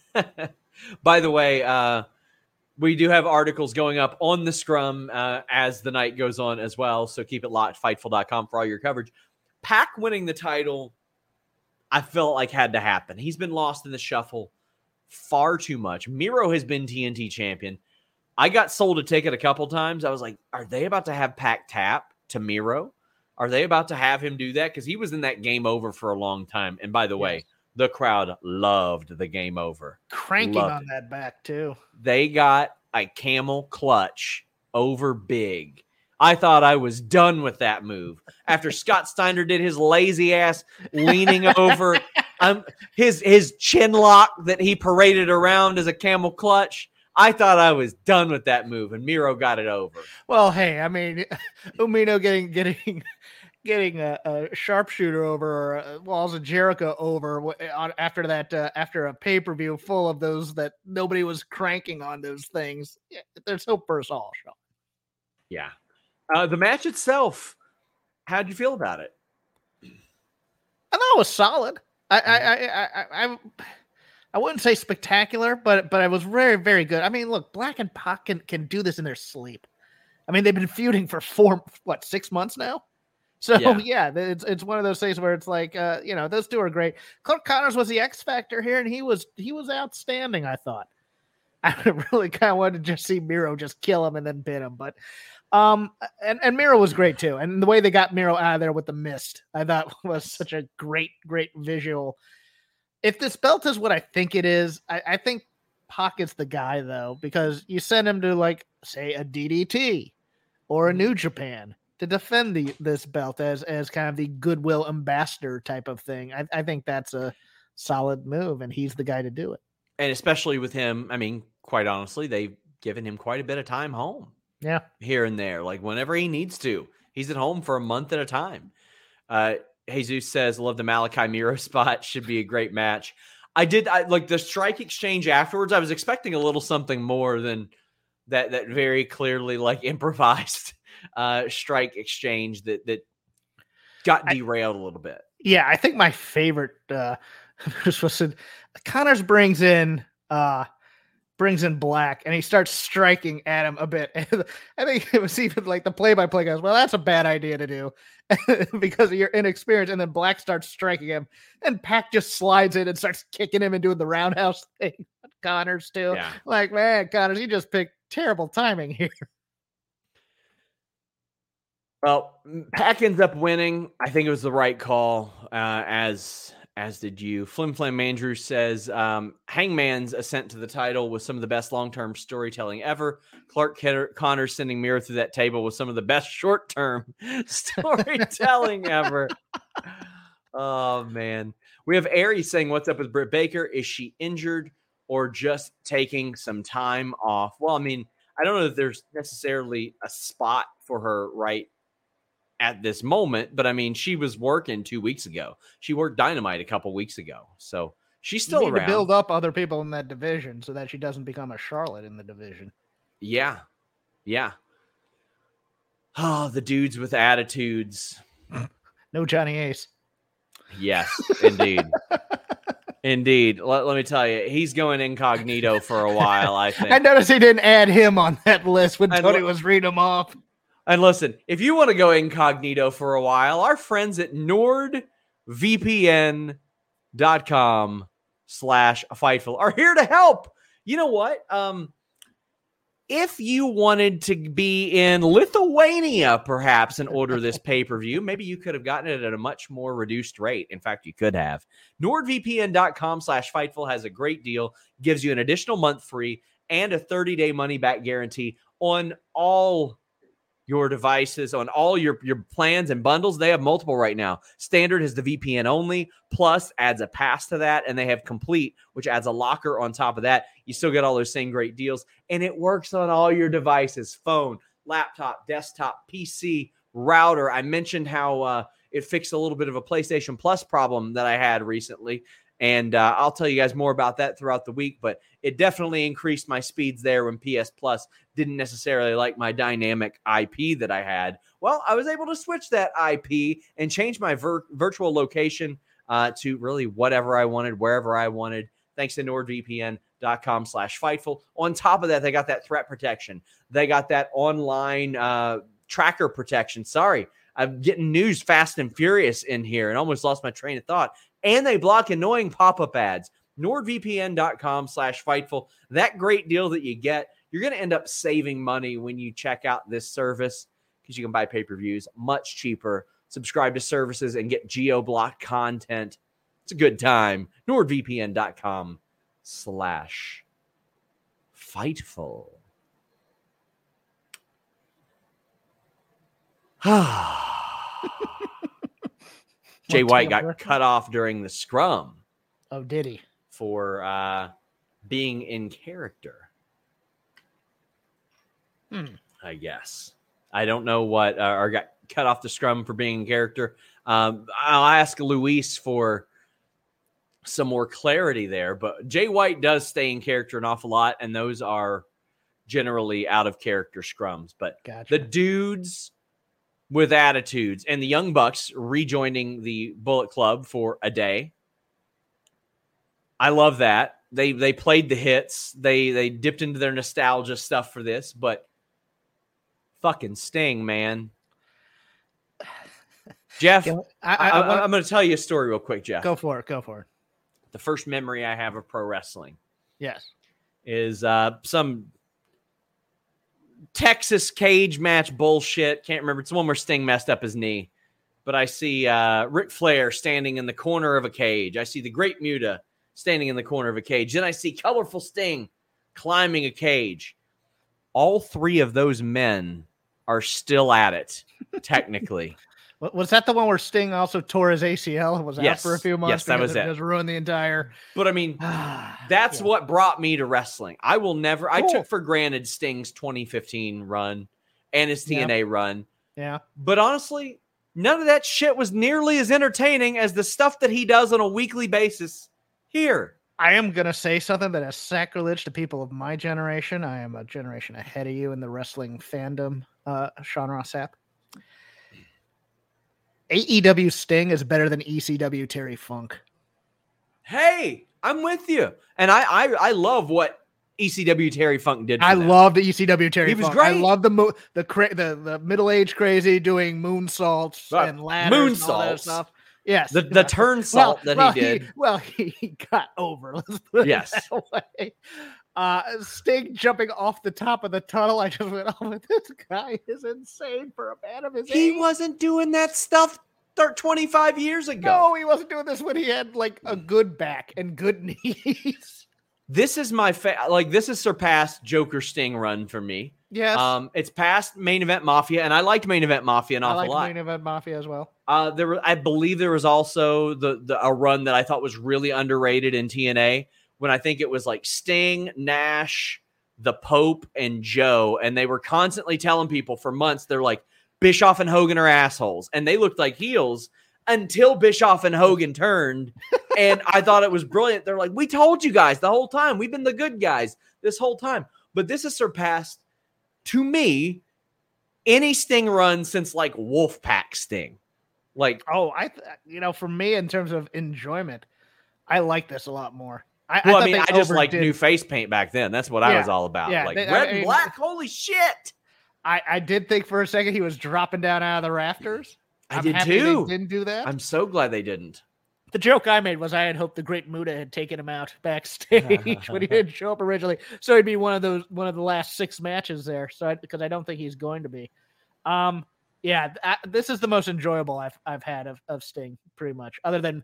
by the way, uh, we do have articles going up on the Scrum uh, as the night goes on as well. So keep it locked, Fightful dot com for all your coverage. Pac winning the title, I felt like had to happen. He's been lost in the shuffle far too much. Miro has been T N T champion. I got sold a ticket a couple times. I was like, are they about to have Pac tap to Miro? Are they about to have him do that? Because he was in that game over for a long time. And by the way, Yes. the crowd loved the game over. Cranking Loved on it. that back, too. They got a camel clutch over big. I thought I was done with that move. After Scott Steiner did his lazy ass leaning over, um, his, his chin lock that he paraded around as a camel clutch, I thought I was done with that move, and Miro got it over. Well, hey, I mean, Umino getting getting getting a, a sharpshooter over, or a Walls of Jericho over w- on, after that uh, after a pay per view full of those that nobody was cranking on those things. Yeah, there's hope for us all, Sean. Yeah. Uh, the match itself, how'd you feel about it? I thought it was solid. I I I I, I, I I wouldn't say spectacular, but but it was very, very good. I mean, look, Black and Pac can, can do this in their sleep. I mean, they've been feuding for four, what, six months now? So, Yeah. yeah, it's it's one of those things where it's like, uh, you know, those two are great. Clark Connors was the X factor here, and he was he was outstanding, I thought. I really kind of wanted to just see Miro just kill him and then pin him. But, um, and, and Miro was great, too. And the way they got Miro out of there with the mist, I thought was such a great, great visual. If this belt is what I think it is, I, I think Pocket's the guy, though, because you send him to, like, say, a D D T or a New Japan to defend the this belt as as kind of the goodwill ambassador type of thing. I, I think that's a solid move, and he's the guy to do it. and especially with him, I mean, quite honestly, they've given him quite a bit of time home. Yeah. Here and there, like whenever he needs to. He's at home for a month at a time. Uh, Jesus says, love the Malachi Miro spot. Should be a great match. I did I like the strike exchange afterwards. I was expecting a little something more than that, that very clearly like improvised uh, strike exchange that, that got derailed I, a little bit. Yeah. I think my favorite uh, was Connors brings in, uh, brings in Black and he starts striking at him a bit. And I think it was even like the play-by-play goes, well, that's a bad idea to do because of your inexperience. And then Black starts striking him and Pac just slides in and starts kicking him and doing the roundhouse thing. Connors too. Yeah. Like, man, Connors, you just picked terrible timing here. Well, Pac ends up winning. I think it was the right call, uh, as as did you. Flim Flam Andrew says, um, Hangman's ascent to the title was some of the best long-term storytelling ever. Clark Connors sending Miro through that table was some of the best short-term storytelling ever. Oh, man. We have Aries saying, what's up with Britt Baker? Is she injured or just taking some time off? Well, I mean, I don't know if there's necessarily a spot for her right at this moment, but I mean, she was working two weeks ago. She worked Dynamite a couple weeks ago, so she's still you need around. To build up other people in that division so that she doesn't become a Charlotte in the division. Yeah, yeah. Oh, the dudes with attitudes. No Johnny Ace. Yes, indeed. Indeed. Let, let me tell you, he's going incognito for a while, I think. I noticed he didn't add him on that list when and Tony l- was reading them off. And listen, if you want to go incognito for a while, our friends at NordVPN dot com slash Fightful are here to help. You know what? Um, if you wanted to be in Lithuania, perhaps, and order this pay-per-view, maybe you could have gotten it at a much more reduced rate. In fact, you could have. NordVPN dot com slash Fightful has a great deal, gives you an additional month free and a thirty-day money-back guarantee on all your devices, on all your, your plans and bundles. They have multiple right now. Standard has the V P N only, plus adds a pass to that, and they have complete, which adds a locker on top of that. You still get all those same great deals, and it works on all your devices: phone, laptop, desktop, P C, router. I mentioned how uh, it fixed a little bit of a PlayStation Plus problem that I had recently, and uh, I'll tell you guys more about that throughout the week, but it definitely increased my speeds there when P S Plus didn't necessarily like my dynamic I P that I had. Well, I was able to switch that I P and change my vir- virtual location uh, to really whatever I wanted, wherever I wanted, thanks to NordVPN dot com slash Fightful. On top of that, they got that threat protection. They got that online uh, tracker protection. Sorry, I'm getting news fast and furious in here and almost lost my train of thought. And they block annoying pop-up ads. NordVPN dot com slash Fightful. That great deal that you get, you're going to end up saving money when you check out this service because you can buy pay-per-views much cheaper, subscribe to services, and get geo-block content. It's a good time. NordVPN dot com slash Fightful. Jay White got cut off during the scrum. Oh, did he? For uh, being in character. Hmm. I guess. I don't know what, uh, or got cut off the scrum for being in character. Um, I'll ask Luis for some more clarity there, but Jay White does stay in character an awful lot, and those are generally out of character scrums. But gotcha. The dudes with attitudes and the Young Bucks rejoining the Bullet Club for a day. I love that. They they played the hits. They they dipped into their nostalgia stuff for this, but fucking Sting, man. Jeff, I, I, I, I, I'm going to tell you a story real quick, Jeff. Go for it. Go for it. The first memory I have of pro wrestling. Yes. Is uh, some Texas cage match bullshit. Can't remember. It's the one where Sting messed up his knee. But I see uh, Ric Flair standing in the corner of a cage. I see the Great Muta standing in the corner of a cage. Then I see Colorful Sting climbing a cage. All three of those men are still at it, technically. Was that the one where Sting also tore his A C L and was yes. out for a few months? Yes, that was it. it. Just ruined the entire. But I mean, that's yeah. what brought me to wrestling. I will never. Cool. I took for granted Sting's twenty fifteen run and his T N A yeah. run. Yeah. But honestly, none of that shit was nearly as entertaining as the stuff that he does on a weekly basis here. I am going to say something that is sacrilege to people of my generation. I am a generation ahead of you in the wrestling fandom, uh, Sean Ross Sapp. A E W Sting is better than E C W Terry Funk. Hey, I'm with you. And I I, I love what E C W Terry Funk did for I them. loved E C W Terry he was Funk. great. I love the mo- the cra- the the middle-aged crazy doing moonsaults uh, and ladders moonsaults. and all that stuff. Yes. The the turn salt well, that well, he did. He, well, he got over. Let's put yes. it that way. Uh, Sting jumping off the top of the tunnel. I just went, oh, this guy is insane for a man of his he age. He wasn't doing that stuff twenty-five years ago. No, he wasn't doing this when he had like a good back and good knees. This is my fa- like this has surpassed Joker Sting run for me. Yes. Um, it's past Main Event Mafia, and I liked Main Event Mafia an I awful liked lot. Main Event Mafia as well. Uh, there were, I believe there was also the, the a run that I thought was really underrated in T N A when I think it was like Sting, Nash, the Pope, and Joe, and they were constantly telling people for months they're like Bischoff and Hogan are assholes, and they looked like heels until Bischoff and Hogan turned, and I thought it was brilliant. They're like, we told you guys the whole time. We've been the good guys this whole time. But this has surpassed, to me, any Sting run since like Wolfpack Sting. Like, oh, I, th- you know, for me in terms of enjoyment, I like this a lot more. I, well, I, I mean, I just overdid... like new face paint back then. That's what yeah, I was all about. Yeah, like they, red I, and I, black. Holy shit! I, I did think for a second he was dropping down out of the rafters. I I'm did happy too. They didn't do that. I'm so glad they didn't. The joke I made was I had hoped the Great Muta had taken him out backstage when he didn't show up originally, so he'd be one of those one of the last six matches there. So because I, I don't think he's going to be. Um, yeah, I, this is the most enjoyable I've I've had of, of Sting, pretty much. Other than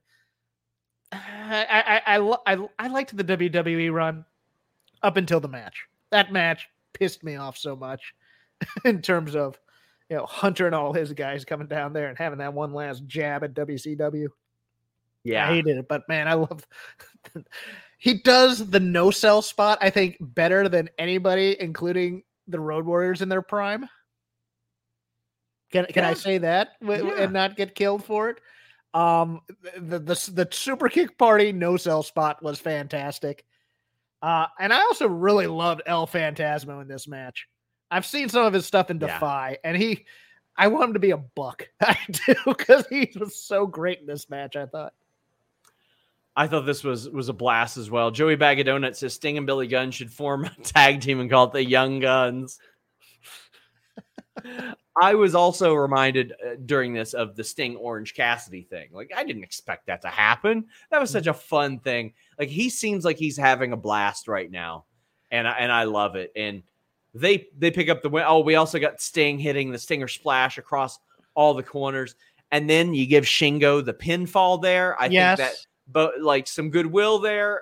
I I I, I I liked the W W E run up until the match. That match pissed me off so much in terms of, you know, Hunter and all his guys coming down there and having that one last jab at W C W. Yeah, I hated it, but man, I love. He does the no sell spot, I think, better than anybody, including the Road Warriors in their prime. Can can yeah. I say that w- yeah. and not get killed for it? Um, the the the super kick party no sell spot was fantastic, uh, and I also really loved El Phantasmo in this match. I've seen some of his stuff in Defy, yeah. and he, I want him to be a buck. I do, because he was so great in this match, I thought. I thought this was, was a blast as well. Joey Bag of Donuts says Sting and Billy Gunn should form a tag team and call it the Young Guns. I was also reminded uh, during this of the Sting Orange Cassidy thing. Like, I didn't expect that to happen. That was such a fun thing. Like, he seems like he's having a blast right now, and I, and I love it. And They they pick up the win. Oh, we also got Sting hitting the Stinger Splash across all the corners. And then you give Shingo the pinfall there. I yes. think that, but like some goodwill there.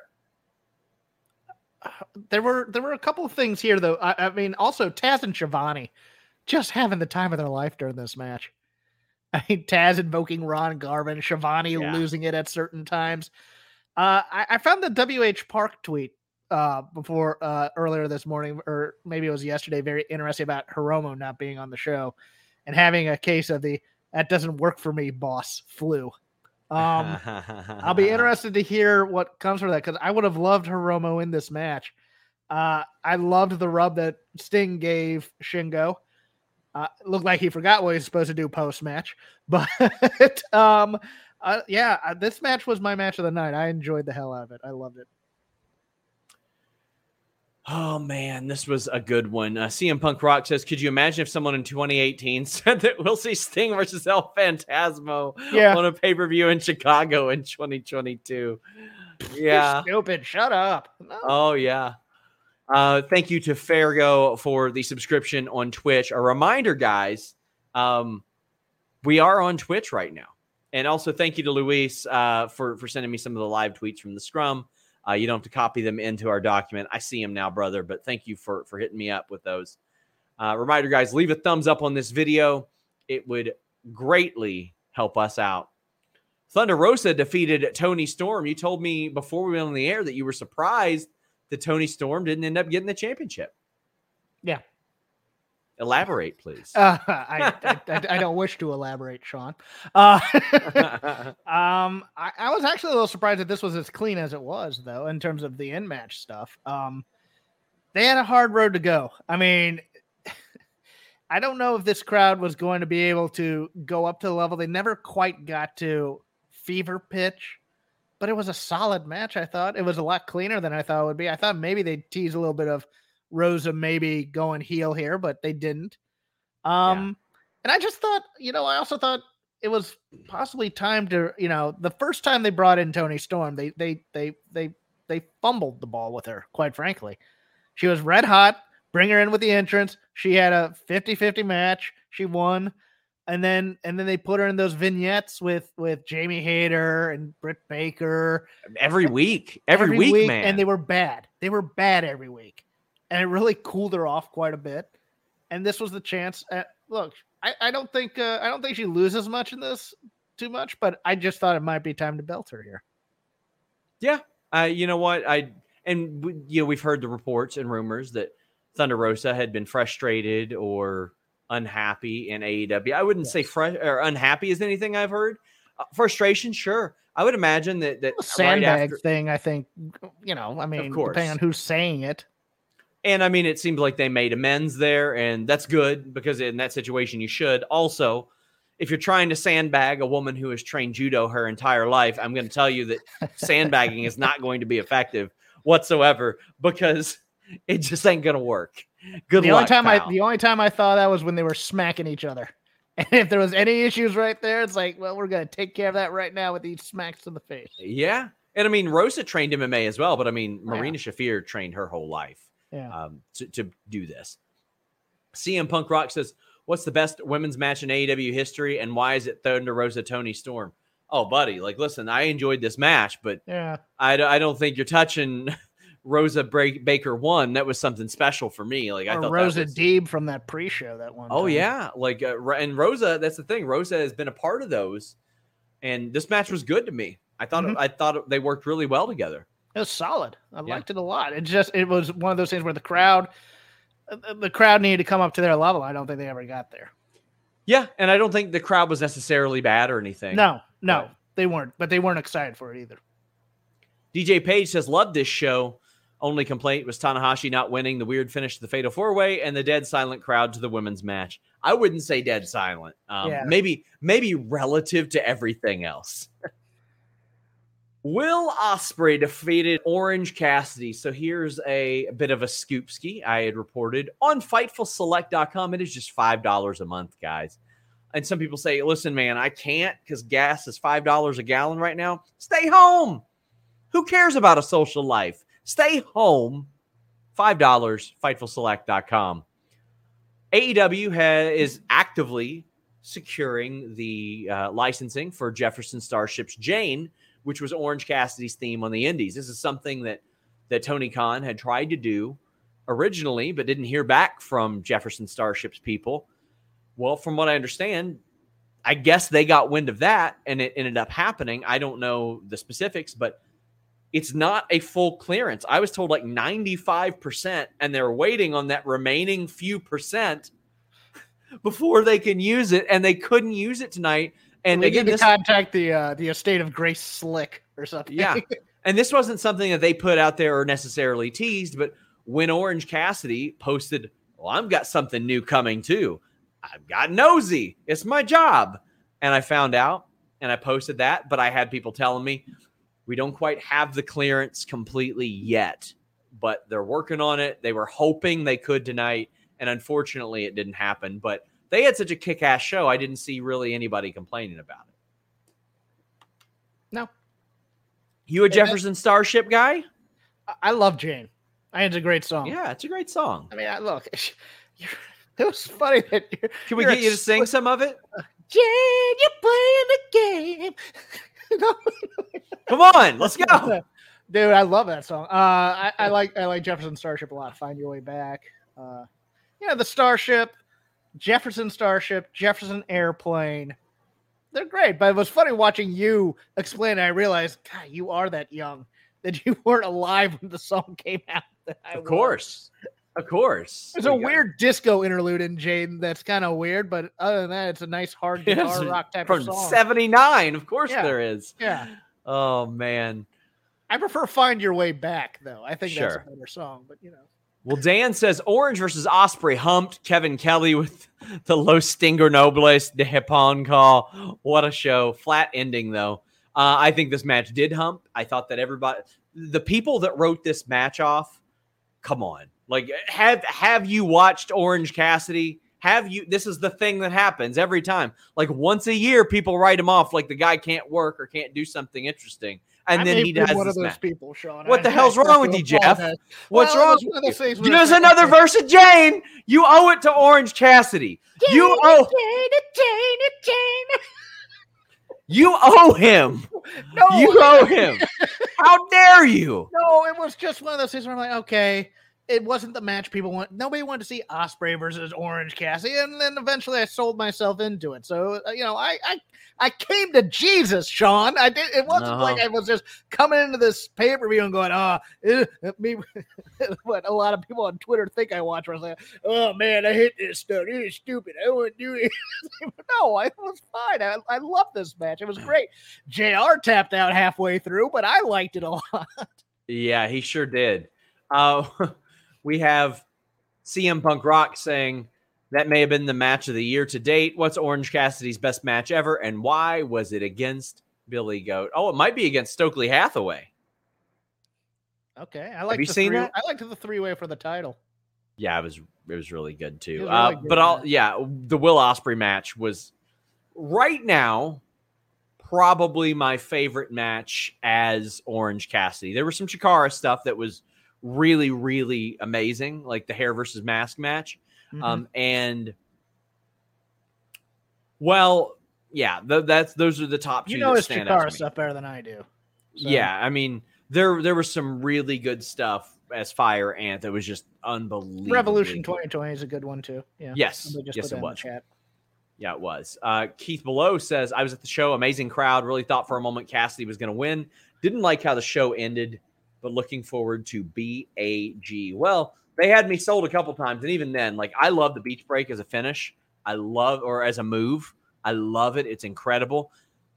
There were there were a couple of things here, though. I, I mean, also Taz and Shivani just having the time of their life during this match. I mean, Taz invoking Ron Garvin, Shivani yeah. losing it at certain times. Uh, I, I found the W H Park tweet uh before uh earlier this morning, or maybe it was yesterday, very interesting about Hiromu not being on the show and having a case of the that doesn't work for me boss flu. um I'll be interested to hear what comes from that, because I would have loved Hiromu in this match. uh I loved the rub that Sting gave Shingo. Uh it looked like he forgot what he was supposed to do post match, but um uh, yeah this match was my match of the night. I enjoyed the hell out of it. I loved it. Oh, man, this was a good one. Uh, C M Punk Rock says, could you imagine if someone in twenty eighteen said that we'll see Sting versus El Phantasmo yeah. on a pay-per-view in Chicago in twenty twenty-two? Yeah. You're stupid. Shut up. No. Oh, yeah. Uh, thank you to Fargo for the subscription on Twitch. A reminder, guys, um, we are on Twitch right now. And also thank you to Luis uh, for, for sending me some of the live tweets from the Scrum. Uh, you don't have to copy them into our document. I see them now, brother, but thank you for, for hitting me up with those. Uh, reminder, guys, leave a thumbs up on this video. It would greatly help us out. Thunder Rosa defeated Toni Storm. You told me before we went on the air that you were surprised that Toni Storm didn't end up getting the championship. Yeah. Elaborate, please. Uh, I, I, I I don't wish to elaborate, Sean. Uh, um, I, I was actually a little surprised that this was as clean as it was, though, in terms of the in-match stuff. Um, they had a hard road to go. I mean, I don't know if this crowd was going to be able to go up to the level. They never quite got to fever pitch, but it was a solid match, I thought. It was a lot cleaner than I thought it would be. I thought maybe they'd tease a little bit of Rosa maybe going heel here, but they didn't. Um, yeah. And I just thought, you know, I also thought it was possibly time to, you know, the first time they brought in Toni Storm, they they they they they fumbled the ball with her, quite frankly. She was red hot, bring her in with the entrance. She had a fifty-fifty match. She won. And then and then they put her in those vignettes with with Jamie Hayter and Britt Baker. Every week. Every, every week, week, man. And they were bad. They were bad every week. And it really cooled her off quite a bit. And this was the chance. Uh, look, I, I don't think uh, I don't think she loses much in this too much, but I just thought it might be time to belt her here. Yeah, uh, you know what? I and we, you know we've heard the reports and rumors that Thunder Rosa had been frustrated or unhappy in A E W. I wouldn't yes. say fresh or unhappy is anything I've heard. Uh, frustration, sure. I would imagine that that well, sandbag right after, thing. I think you know. I mean, of course. Depending on who's saying it. And I mean, it seems like they made amends there, and that's good because in that situation, you should. Also, if you're trying to sandbag a woman who has trained judo her entire life, I'm going to tell you that sandbagging is not going to be effective whatsoever because it just ain't going to work. Good the luck, only time pal. I the only time I thought that was when they were smacking each other. And if there was any issues right there, it's like, well, we're going to take care of that right now with these smacks to the face. Yeah, and I mean, Rosa trained M M A as well, but I mean, Marina yeah. Shafir trained her whole life. Yeah. Um, to, to do this. C M Punk Rock says, what's the best women's match in A E W history and why is it Thunder Rosa Toni Storm? Oh, buddy, like, listen, I enjoyed this match, but yeah, I, I don't think you're touching Rosa Bra- Baker one. That was something special for me. Like, or I thought Rosa that was... Deeb from that pre-show that one. Oh, time. yeah. Like, uh, and Rosa, that's the thing. Rosa has been a part of those. And this match was good to me. I thought, mm-hmm. I thought they worked really well together. It was solid. I yeah. liked it a lot. It just it was one of those things where the crowd, the crowd needed to come up to their level. I don't think they ever got there. Yeah, and I don't think the crowd was necessarily bad or anything. No, no, but. they weren't. But they weren't excited for it either. D J Page says, "Love this show. Only complaint was Tanahashi not winning, the weird finish to the Fatal Four Way, and the dead silent crowd to the women's match." I wouldn't say dead silent. Um, yeah. Maybe maybe relative to everything else. Will Ospreay defeated Orange Cassidy. So here's a bit of a scoopski I had reported on Fightful Select dot com. It is just five dollars a month, guys. And some people say, listen, man, I can't because gas is five dollars a gallon right now. Stay home. Who cares about a social life? Stay home. five dollars, Fightful Select dot com. A E W has, is actively securing the uh, licensing for Jefferson Starship's Jane, which was Orange Cassidy's theme on the Indies. This is something that, that Tony Khan had tried to do originally, but didn't hear back from Jefferson Starship's people. Well, from what I understand, I guess they got wind of that, and it ended up happening. I don't know the specifics, but it's not a full clearance. I was told like ninety-five percent, and they're waiting on that remaining few percent before they can use it, and they couldn't use it tonight. And we again, need to this, contact the uh, the estate of Grace Slick or something. Yeah, and this wasn't something that they put out there or necessarily teased, but when Orange Cassidy posted, well, I've got something new coming too. I've got nosy. It's my job. And I found out, and I posted that, but I had people telling me, we don't quite have the clearance completely yet, but they're working on it. They were hoping they could tonight, and unfortunately it didn't happen. But they had such a kick-ass show, I didn't see really anybody complaining about it. No. You a Jefferson Starship guy? I love Jane. I think it's a great song. Yeah, it's a great song. I mean, I, look, it was funny that you're, Can we you're get you to sing split. some of it? Jane, you're playing the game. Come on, let's go. Dude, I love that song. Uh, I, I like I like Jefferson Starship a lot. Find Your Way Back. Uh, you know, the Starship, Jefferson Starship, Jefferson Airplane. They're great, but it was funny watching you explain. I realized, God, you are that young that you weren't alive when the song came out. That I Of was. course. Of course. There's a weird disco interlude in Jane that's kind of weird, but other than that, it's a nice hard guitar Yes, rock type from of song. seventy-nine. Of course Yeah. there is. Yeah. Oh, man. I prefer Find Your Way Back, though. I think Sure. that's a better song, but you know. Well, Dan says Orange versus Osprey humped Kevin Kelly with the Los Stinger Nobles de Japón call. What a show. Flat ending, though. Uh, I think this match did hump. I thought that everybody, the people that wrote this match off, come on. Like, have have you watched Orange Cassidy? Have you? This is the thing that happens every time. Like, once a year, people write him off like the guy can't work or can't do something interesting. And I then may he be does one this of those match. people, Sean. What I- the I hell's have wrong to with you, Jeff? apologize. What's Well, it wrong? was one of those things where There's it's like, another okay, verse of Jane. You owe it to Orange Cassidy. You owe Jane, Jane, Jane. you owe him. No, You owe him. How dare you? no, it was just one of those things where I'm like, okay, it wasn't the match people want. Nobody wanted to see Osprey versus Orange Cassidy, and then eventually I sold myself into it. So uh, you know, I I I came to Jesus, Sean. I did. It wasn't Uh-huh. like I was just coming into this pay per view and going, oh, eh, me. What a lot of people on Twitter think I watch. Where I was like, oh man, I hate this stuff. It is stupid. I wouldn't do it. No, I was fine. I, I love this match. It was great. J R tapped out halfway through, but I liked it a lot. Yeah, he sure did. Uh, we have C M Punk Rock saying that may have been the match of the year to date. What's Orange Cassidy's best match ever, and why was it against Billy Goat? Oh, it might be against Stokely Hathaway. Okay, I like. you the seen three, that? I liked the three way for the title. Yeah, it was it was really good It too. was uh, really good, but I'll, yeah. yeah, the Will Ospreay match was right now probably my favorite match as Orange Cassidy. There was some Chikara stuff that was really, really amazing, like the hair versus mask match. Mhm. Um, and well, yeah, th- that's those are the top two. You know that his stand out to Chikara me. stuff better than I do. So, Yeah, I mean, there there was some really good stuff as Fire Ant that was just unbelievable. Revolution twenty twenty is a good one too. Yeah. Yes, Somebody just yes, put it that in the was. chat. Yeah, it was. Uh, Keith Below says, I was at the show, amazing crowd. Really thought for a moment Cassidy was going to win. Didn't like how the show ended, but looking forward to B A G. Well, they had me sold a couple times, and even then, like, I love the beach break as a finish. I love, or as a move. I love it. It's incredible.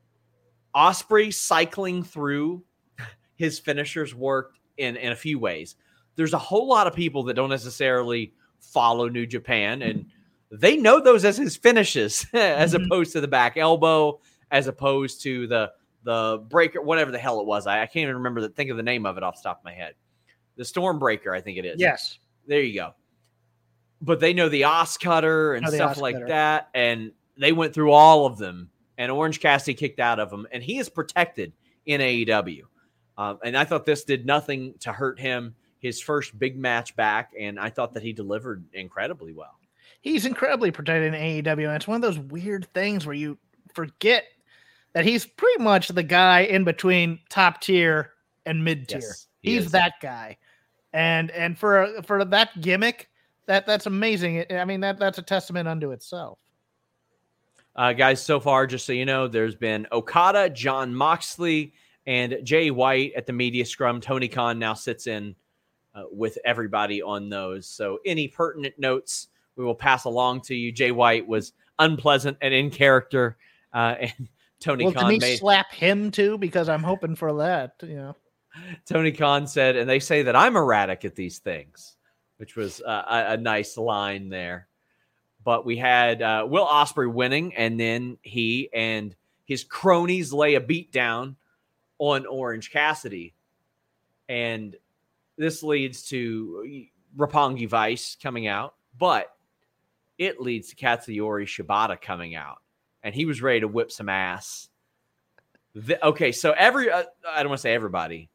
Ospreay cycling through his finishers worked in, in a few ways. There's a whole lot of people that don't necessarily follow New Japan, and they know those as his finishes, as Mhm. opposed to the back elbow, as opposed to the the breaker, whatever the hell it was. I, I can't even remember the think of the name of it off the top of my head. The Stormbreaker, I think it is. Yes. There you go. But they know the Os Cutter and Know the stuff Os like Cutter. that, and they went through all of them. And Orange Cassidy kicked out of them, and he is protected in A E W. Um, and I thought this did nothing to hurt him. His first big match back, and I thought that he delivered incredibly well. He's incredibly protected in A E W, and it's one of those weird things where you forget that he's pretty much the guy in between top tier and mid tier. Yes, he he's is. that guy, and and for for that gimmick, that that's amazing. I mean that that's a testament unto itself. Uh, guys, so far, just so you know, there's been Okada, John Moxley, and Jay White at the media scrum. Tony Khan now sits in uh, with everybody on those. So any pertinent notes we will pass along to you. Jay White was unpleasant and in character, uh, and Tony Well, Khan can he made slap him too? Because I'm hoping for that. You know, Tony Khan said, and they say that I'm erratic at these things, which was uh, a, a nice line there. But we had uh, Will Ospreay winning, and then he and his cronies lay a beat down on Orange Cassidy. And this leads to Roppongi Vice coming out, but it leads to Katsuyori Shibata coming out. And he was ready to whip some ass. The, okay, so every, uh, I don't want to say everybody,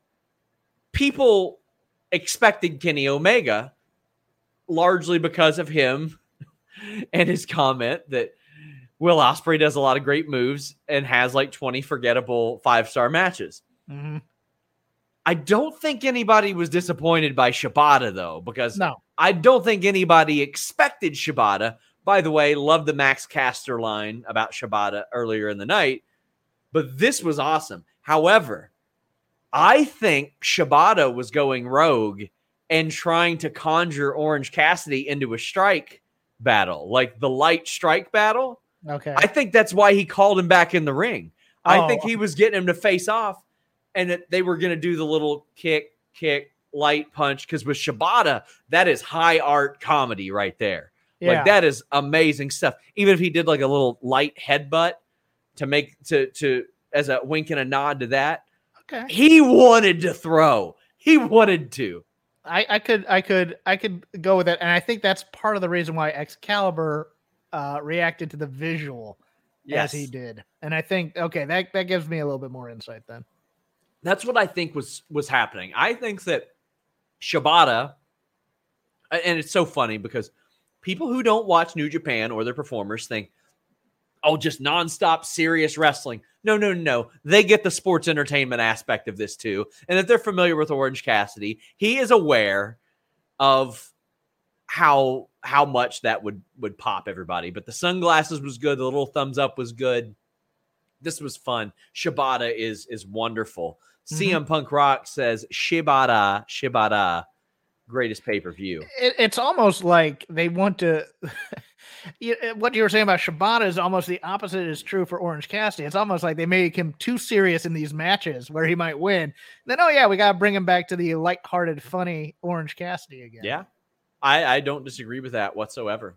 people expected Kenny Omega largely because of him and his comment that Will Ospreay does a lot of great moves and has like twenty forgettable five-star matches. mm-hmm. I don't think anybody was disappointed by Shibata, though, because No. I don't think anybody expected Shibata By the way, love the Max Caster line about Shibata earlier in the night, but this was awesome. However, I think Shibata was going rogue and trying to conjure Orange Cassidy into a strike battle, like the light strike battle. Okay. I think that's why he called him back in the ring. Oh. I think he was getting him to face off, and that they were going to do the little kick, kick, light punch, because with Shibata, that is high art comedy right there. Yeah. Like, that is amazing stuff. Even if he did like a little light headbutt to make to to as a wink and a nod to that. Okay. He wanted to throw. He wanted to. I, I could I could I could go with it, and I think that's part of the reason why Excalibur uh, reacted to the visual Yes. as he did. And I think okay, that that gives me a little bit more insight then. That's what I think was was happening. I think that Shibata, and it's so funny because people who don't watch New Japan or their performers think, oh, just nonstop serious wrestling. No, no, no. They get the sports entertainment aspect of this too. And if they're familiar with Orange Cassidy, he is aware of how how much that would would pop everybody. But the sunglasses was good. The little thumbs up was good. This was fun. Shibata is is wonderful. Mm-hmm. C M Punk Rock says Shibata, Shibata, greatest pay-per-view. It, it's almost like they want to you, what you were saying about Shibata is almost the opposite is true for Orange Cassidy. It's almost like they make him too serious in these matches where he might win. Then, oh yeah, we got to bring him back to the lighthearted, funny Orange Cassidy again. Yeah, I, I don't disagree with that whatsoever.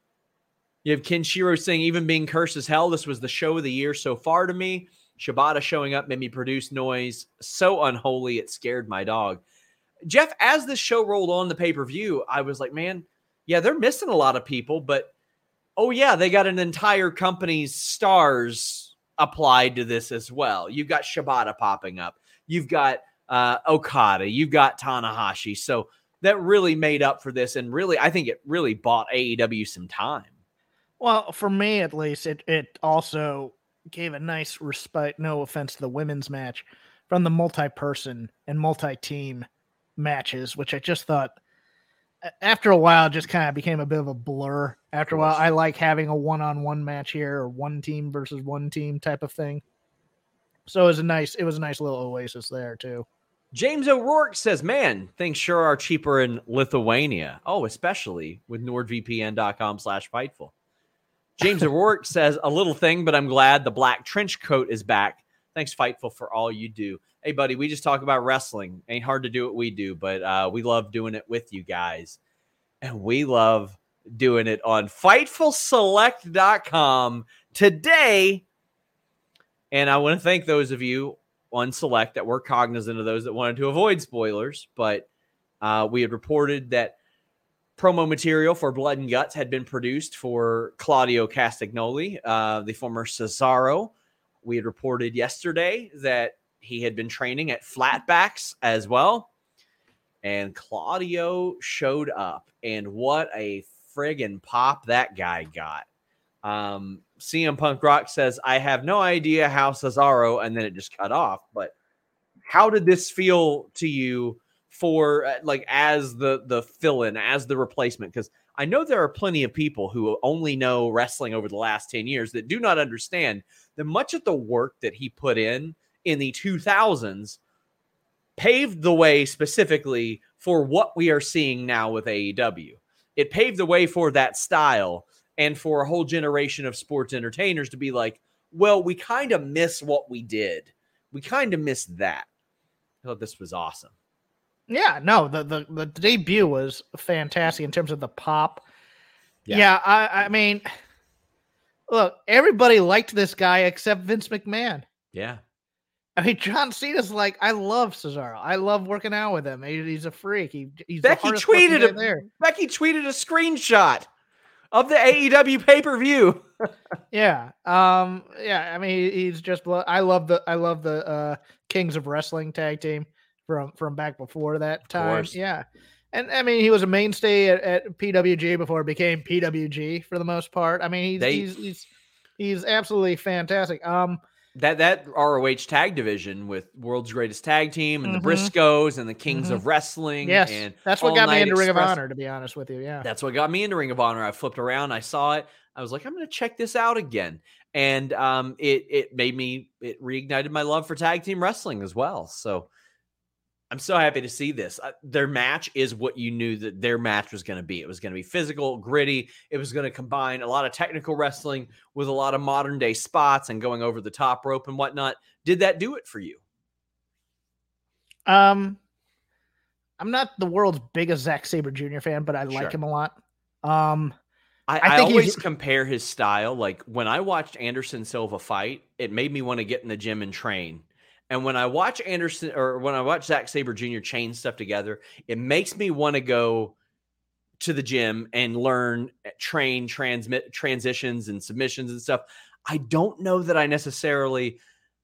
You have Kenshiro saying, even being cursed as hell, this was the show of the year so far to me. Shibata showing up made me produce noise so unholy it scared my dog. Jeff, as this show rolled on the pay-per-view, I was like, man, yeah, they're missing a lot of people, but oh yeah, they got an entire company's stars applied to this as well. You've got Shibata popping up. You've got uh, Okada. You've got Tanahashi. So that really made up for this, and really, I think it really bought A E W some time. Well, for me at least, it it also gave a nice respite, no offense to the women's match, from the multi-person and multi-team matches, which I just thought after a while just kind of became a bit of a blur. After a while, I like having a one-on-one match here or one team versus one team type of thing. So it was a nice, it was a nice little oasis there too. James O'Rourke says, man, things sure are cheaper in Lithuania. Oh, especially with nordvpn.com slash Fightful. James O'Rourke says, a little thing, but I'm glad the black trench coat is back. Thanks, Fightful, for all you do. Hey, buddy, we just talk about wrestling. Ain't hard to do what we do, but uh, we love doing it with you guys. And we love doing it on Fightful Select dot com today. And I want to thank those of you on Select that were cognizant of those that wanted to avoid spoilers. But uh, we had reported that promo material for Blood and Guts had been produced for Claudio Castagnoli, uh, the former Cesaro. We had reported yesterday that he had been training at Flatbacks as well. And Claudio showed up. And what a friggin' pop that guy got. Um, C M Punk Rock says, I have no idea how Cesaro, and then it just cut off. But how did this feel to you for uh, like as the the fill-in, as the replacement? Because I know there are plenty of people who only know wrestling over the last ten years that do not understand that much of the work that he put in in the two thousands paved the way specifically for what we are seeing now with A E W. It paved the way for that style and for a whole generation of sports entertainers to be like, well, we kind of miss what we did. We kind of miss that. I thought this was awesome. Yeah, no, the, the, the debut was fantastic in terms of the pop. Yeah, Yeah. yeah I, I mean, look, everybody liked this guy except Vince McMahon. Yeah. I mean, John Cena's like, I love Cesaro. I love working out with him. He, he's a freak. He, he's Becky the tweeted tweeted a, there. Becky tweeted a screenshot of the A E W pay-per-view. Yeah. Um, yeah, I mean, he's just, I love the, I love the uh, Kings of Wrestling tag team from, from back before that time. Yeah. And I mean, he was a mainstay at, at P W G before it became P W G for the most part. I mean, he's, They, he's, he's, he's absolutely fantastic. Um, that that R O H tag division with World's Greatest Tag Team and mm-hmm. the Briscoes and the Kings mm-hmm. of Wrestling. Yes, and that's what All got Night me into Express. Ring of Honor, to be honest with you. Yeah, that's what got me into Ring of Honor. I flipped around, I saw it, I was like, I'm going to check this out again, and um, it it made me it reignited my love for tag team wrestling as well. So I'm so happy to see this. Uh, their match is what you knew that their match was going to be. It was going to be physical, gritty. It was going to combine a lot of technical wrestling with a lot of modern day spots and going over the top rope and whatnot. Did that do it for you? Um, I'm not the world's biggest Zack Sabre Junior fan, but I like Sure. him a lot. Um, I, I I think always he's- compare his style. Like when I watched Anderson Silva fight, it made me want to get in the gym and train. And when I watch Anderson or when I watch Zack Sabre Junior chain stuff together, it makes me want to go to the gym and learn, train, transmit transitions and submissions and stuff. I don't know that I necessarily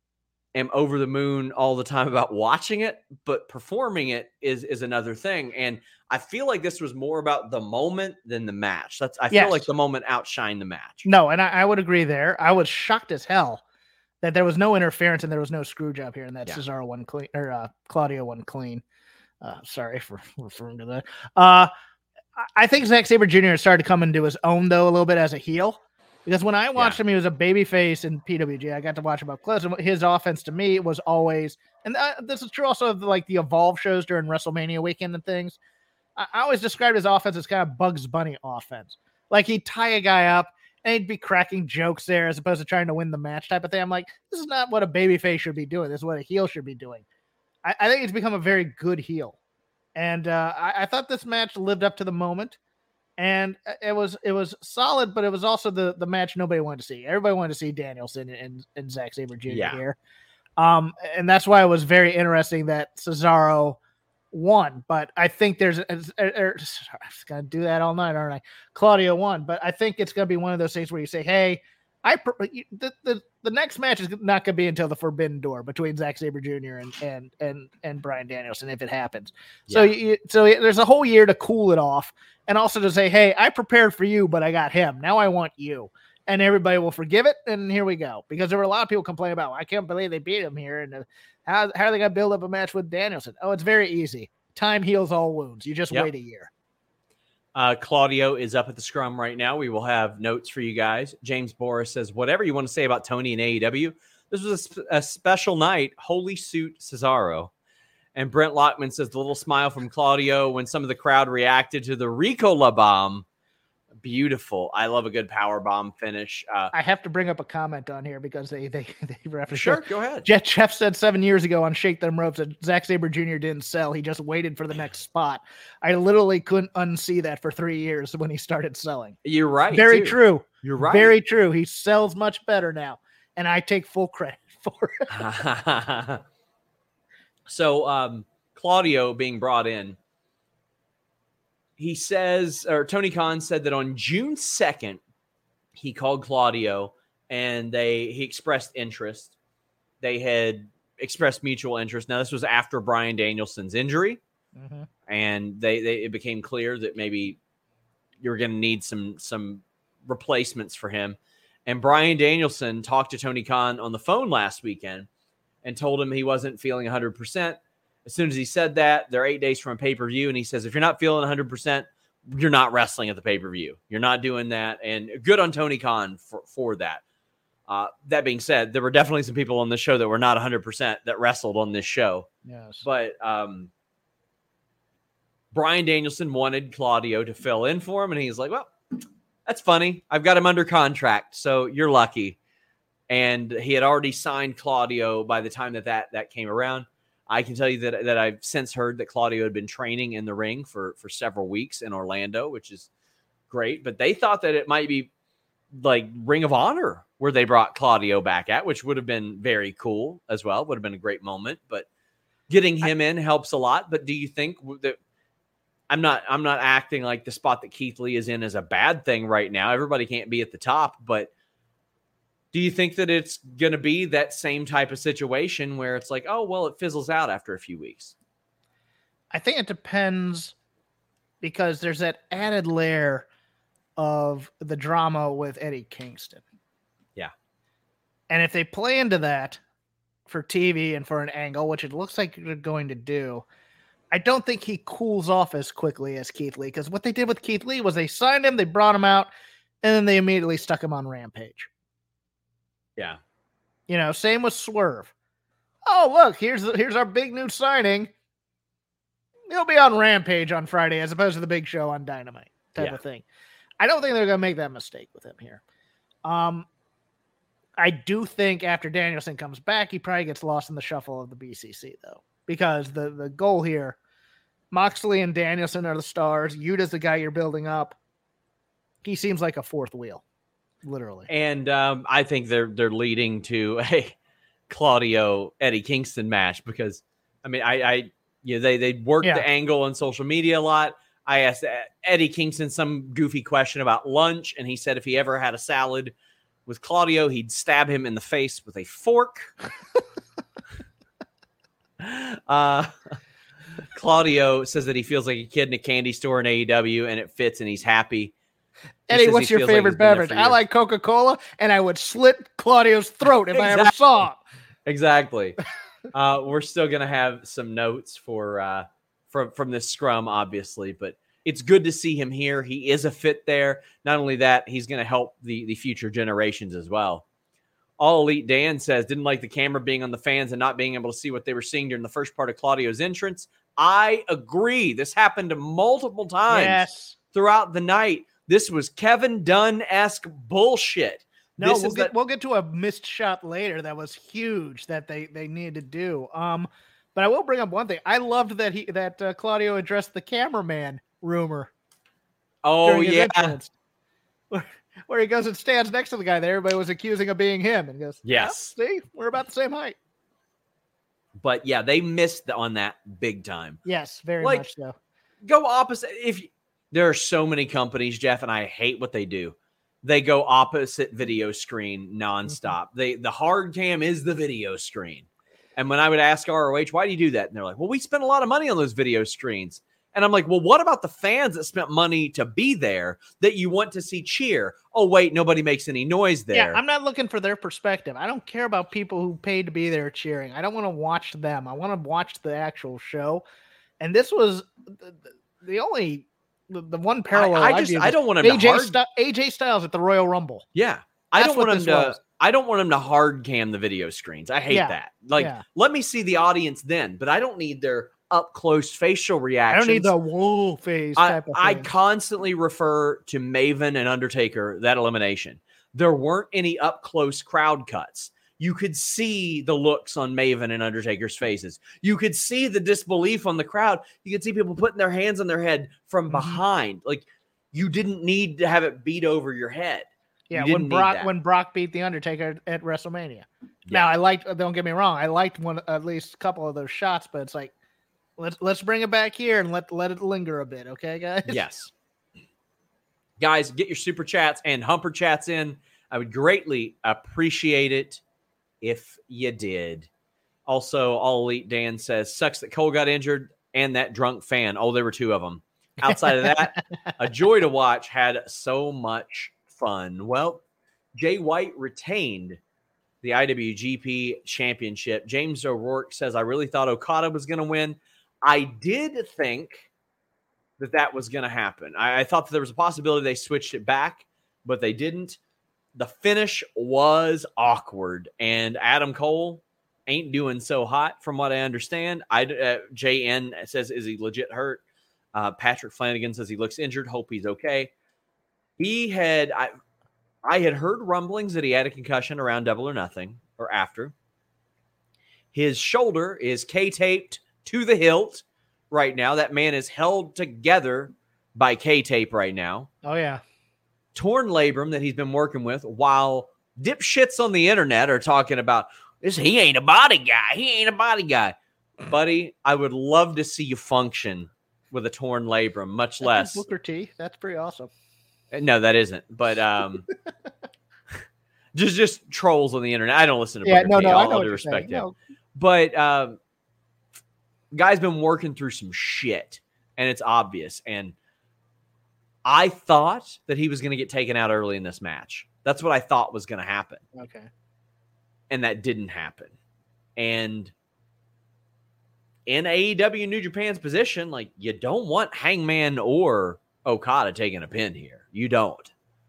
am over the moon all the time about watching it, but performing it is is another thing. And I feel like this was more about the moment than the match. That's I feel Yes. like the moment outshined the match. No, and I, I would agree there. I was shocked as hell that there was no interference and there was no screw job here, and that Yeah. Cesaro won clean or uh, Claudio won clean. Uh, sorry for referring to that. Uh, I- I think Zack Sabre Junior started to come into his own though a little bit as a heel, because when I watched Yeah. him, he was a babyface in P W G. I got to watch him up close, and his offense to me was always, and uh, this is true also of like the Evolve shows during WrestleMania weekend and things. I, I always described his offense as kind of Bugs Bunny offense. Like he'd tie a guy up and he'd be cracking jokes there as opposed to trying to win the match type of thing. I'm like, this is not what a babyface should be doing. This is what a heel should be doing. I, I think he's become a very good heel. And uh, I, I thought this match lived up to the moment. And it was it was solid, but it was also the, the match nobody wanted to see. Everybody wanted to see Danielson and, and Zack Sabre Junior Yeah. here. Um, and that's why it was very interesting that Cesaro won. But I think there's – I'm going to do that all night, aren't I? Claudio won. But I think it's going to be one of those things where you say, hey, I the, the, the next match is not going to be until the Forbidden Door between Zack Sabre Junior and and and and Bryan Danielson if it happens. So Yeah. you, so there's a whole year to cool it off, and also to say, hey, I prepared for you, but I got him. Now I want you, and everybody will forgive it. And here we go, because there were a lot of people complaining about, well, I can't believe they beat him here, and uh, how how are they going to build up a match with Danielson? Oh, it's very easy. Time heals all wounds. You just Yep. wait a year. Uh, Claudio is up at the scrum right now. We will have notes for you guys. James Boris says, whatever you want to say about Tony and A E W, this was a, sp- a special night. Holy suit Cesaro. And Brent Lockman says, the little smile from Claudio when some of the crowd reacted to the Ricola bomb. Beautiful. I love a good power bomb finish. Uh, I have to bring up a comment on here because they they they reference sure, go ahead. Jeff, Jeff said seven years ago on Shake Them Ropes that Zack Sabre Junior didn't sell. He just waited for the next spot. I literally couldn't unsee that for three years when he started selling. You're right. Very too. true. You're right. Very true. He sells much better now, and I take full credit for it. So um, Claudio being brought in, he says, or Tony Khan said that on June second, he called Claudio and they he expressed interest. They had expressed mutual interest. Now, this was after Bryan Danielson's injury, Mm-hmm. and they, they it became clear that maybe you're going to need some some replacements for him. And Bryan Danielson talked to Tony Khan on the phone last weekend and told him he wasn't feeling one hundred percent. As soon as he said that, they're eight days from a pay-per-view, and he says, if you're not feeling one hundred percent, you're not wrestling at the pay-per-view. You're not doing that, and good on Tony Khan for, for that. Uh, that being said, there were definitely some people on this show that were not one hundred percent that wrestled on this show. Yes. But um, Bryan Danielson wanted Claudio to fill in for him, and he's like, well, that's funny. I've got him under contract, so you're lucky. And he had already signed Claudio by the time that that, that came around. I can tell you that, that I've since heard that Claudio had been training in the ring for, for several weeks in Orlando, which is great. But they thought that it might be like Ring of Honor where they brought Claudio back at, which would have been very cool as well. Would have been a great moment. But getting him in helps a lot. But do you think that I'm not I'm not acting like the spot that Keith Lee is in is a bad thing right now? Everybody can't be at the top, but do you think that it's going to be that same type of situation where it's like, oh, well, it fizzles out after a few weeks? I think it depends, because there's that added layer of the drama with Eddie Kingston. Yeah. And if they play into that for T V and for an angle, which it looks like they're going to do, I don't think he cools off as quickly as Keith Lee, because what they did with Keith Lee was they signed him, they brought him out, and then they immediately stuck him on Rampage. Yeah. You know, same with Swerve. Oh, look, here's the, here's our big new signing. He'll be on Rampage on Friday as opposed to the big show on Dynamite type Yeah. of thing. I don't think they're going to make that mistake with him here. Um, I do think after Danielson comes back, he probably gets lost in the shuffle of the B C C, though, because the, the goal here, Moxley and Danielson are the stars. Yuta's the guy you're building up. He seems like a fourth wheel, literally. And um, I think they're they're leading to a Claudio Eddie Kingston match because, I mean, I, I you know, they they worked Yeah. the angle on social media a lot. I asked Eddie Kingston some goofy question about lunch, and he said if he ever had a salad with Claudio, he'd stab him in the face with a fork. uh, Claudio says that he feels like a kid in a candy store in A E W, and it fits, and he's happy. He Eddie, says what's he your feels like favorite he's been there beverage? for I years. like Coca-Cola, and I would slit Claudio's throat if I ever Exactly. saw him. Exactly. uh, we're still gonna have some notes for uh, from from this scrum, obviously, but it's good to see him here. He is a fit there. Not only that, he's going to help the the future generations as well. All Elite Dan says didn't like the camera being on the fans and not being able to see what they were seeing during the first part of Claudio's entrance. I agree. This happened multiple times Yes. throughout the night. This was Kevin Dunn-esque bullshit. No, this we'll is get the- we'll get to a missed shot later that was huge that they they needed to do. Um, but I will bring up one thing. I loved that he that uh, Claudio addressed the cameraman rumor. oh during his yeah. entrance, Where, where he goes and stands next to the guy that everybody was accusing of being him, and goes, Yes. "Yeah, see, we're about the same height." But yeah, they missed on that big time. Yes, very Like- much so. Go opposite. If there are so many companies, Jeff, and I hate what they do. They go opposite video screen nonstop. Mm-hmm. They the hard cam is the video screen. And when I would ask R O H, why do you do that? And they're like, well, we spent a lot of money on those video screens. And I'm like, well, what about the fans that spent money to be there that you want to see cheer? Oh, wait, nobody makes any noise there. Yeah, I'm not looking for their perspective. I don't care about people who paid to be there cheering. I don't want to watch them. I want to watch the actual show. And this was the, the only the, the one parallel. I, I I'd just use I is don't want him A to J hard. Sti- A J Styles at the Royal Rumble. Yeah. I That's don't what want him this to was. I don't want him to hard cam the video screens. I hate Yeah. that. Like, Yeah. let me see the audience then, but I don't need their up close facial I reactions. don't need the whoa phase I, type of I thing. constantly refer to Maven and Undertaker, that elimination. There weren't any up close crowd cuts. You could see the looks on Maven and Undertaker's faces. You could see the disbelief on the crowd. You could see people putting their hands on their head from Mhm. behind. Like, you didn't need to have it beat over your head. Yeah, You when didn't need Brock that. when Brock beat the Undertaker at WrestleMania. Yeah. Now I liked. Don't get me wrong. I liked one at least a couple of those shots, but it's like let's let's bring it back here and let let it linger a bit, okay, guys? Yes. Guys, get your super chats and humper chats in. I would greatly appreciate it if you did. Also, All Elite Dan says, sucks that Cole got injured and that drunk fan. Oh, there were two of them. Outside of that, a joy to watch, had so much fun. Well, Jay White retained the I W G P championship. James O'Rourke says, I really thought Okada was going to win. I did think that that was going to happen. I, I thought that there was a possibility they switched it back, but they didn't. The finish was awkward, and Adam Cole ain't doing so hot from what I understand. I, uh, J N says, is he legit hurt? Uh, Patrick Flanagan says he looks injured. Hope he's okay. He had, I, I had heard rumblings that he had a concussion around Double or Nothing or after. His shoulder is K-taped to the hilt right now. That man is held together by K-tape right now. Oh yeah. Torn labrum that he's been working with, while dipshits on the internet are talking about this. He ain't a body guy. He ain't a body guy. Buddy, I would love to see you function with a torn labrum, much That's less. Booker T. That's pretty awesome. No, that isn't. But um, just just trolls on the internet. I don't listen to Yeah, Booker no, T. no, All, I know all what due you're respect saying. to him. No, But um, guy's been working through some shit, and it's obvious. And I thought that he was going to get taken out early in this match. That's what I thought was going to happen. okay. and that didn't happen. And in A E W New Japan's position, like, you don't want Hangman or Okada taking a pin here. You don't.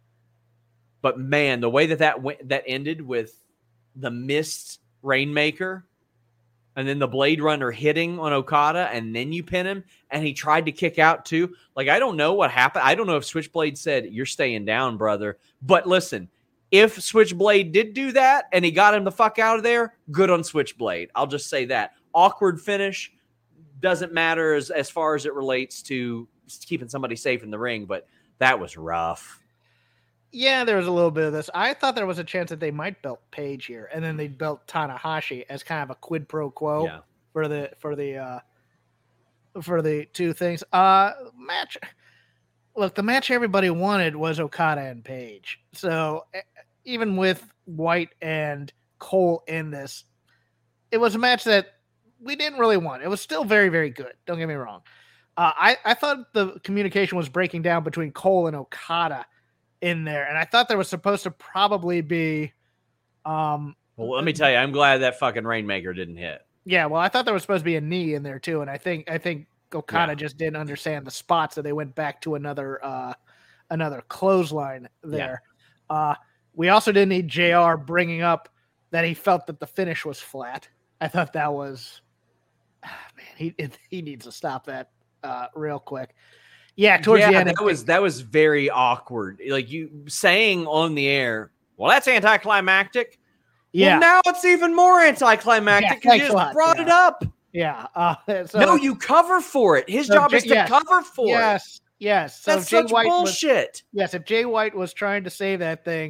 But man, the way that that went, that ended with the missed Rainmaker and then the Blade Runner hitting on Okada and then you pin him and he tried to kick out too. Like, I don't know what happened. I don't know if Switchblade said, "You're staying down, brother." But listen, if Switchblade did do that and he got him the fuck out of there, good on Switchblade. I'll just say that. Awkward finish doesn't matter as, as far as it relates to keeping somebody safe in the ring, but that was rough. Yeah, there was a little bit of this. I thought there was a chance that they might belt Page here, and then they belt Tanahashi as kind of a quid pro quo yeah. for the for the uh, for the two things. Uh, match. Look, the match everybody wanted was Okada and Page. So even with White and Cole in this, it was a match that we didn't really want. It was still very, very good. Don't get me wrong. Uh, I, I thought the communication was breaking down between Cole and Okada in there. And I thought there was supposed to probably be. Um, well, let me tell you, I'm glad that fucking Rainmaker didn't hit. Yeah, well, I thought there was supposed to be a knee in there too. And I think I think Okada yeah. just didn't understand the spots, so they went back to another uh, another clothesline there. Yeah. Uh, we also didn't need J R bringing up that he felt that the finish was flat. I thought that was. Man, he he needs to stop that uh, real quick. Yeah, towards yeah, the end, that was that was very awkward. Like you saying on the air, "Well, that's anticlimactic." Yeah, well, now it's even more anticlimactic because yeah, you just brought yeah. it up. Yeah. Uh, so, no, you cover for it. His so job J- is to yes, cover for yes, it. Yes, yes. So that's Jay such White bullshit. Was, yes, if Jay White was trying to say that thing,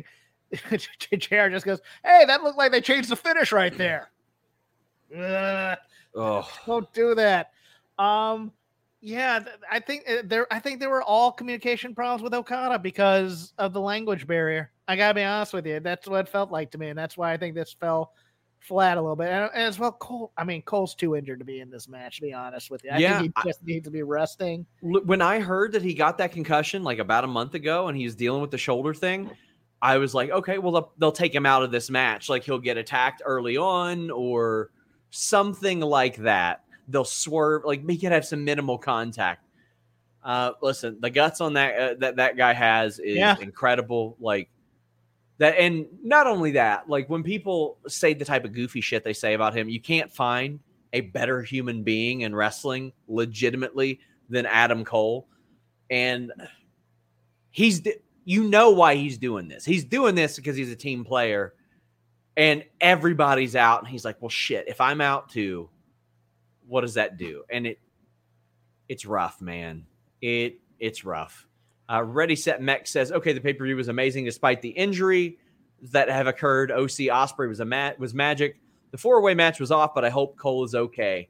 J R just goes, "Hey, that looked like they changed the finish right there." Uh, Oh, don't do that. Um, yeah, I think there. I think there were all communication problems with Okada because of the language barrier. I gotta be honest with you. That's what it felt like to me, and that's why I think this fell flat a little bit. And, and as well, Cole. I mean, Cole's too injured to be in this match. To be honest with you, I yeah, think he just I, needs to be resting. When I heard that he got that concussion like about a month ago, and he's dealing with the shoulder thing, I was like, okay, well they'll, they'll take him out of this match. Like he'll get attacked early on, or something like that. They'll swerve, like he could have some minimal contact. Uh, listen, the guts on that uh, that that guy has is yeah. incredible. Like that, and not only that, like when people say the type of goofy shit they say about him, you can't find a better human being in wrestling, legitimately, than Adam Cole. And he's, you know, why he's doing this. He's doing this because he's a team player, and everybody's out, and he's like, well, shit, if I'm out too, what does that do? And it, it's rough, man. It, it's rough. Uh, Ready, Set, Mech says, okay, the pay-per-view was amazing despite the injury that have occurred. O C Ospreay was a mat was magic. The four-way match was off, but I hope Cole is okay.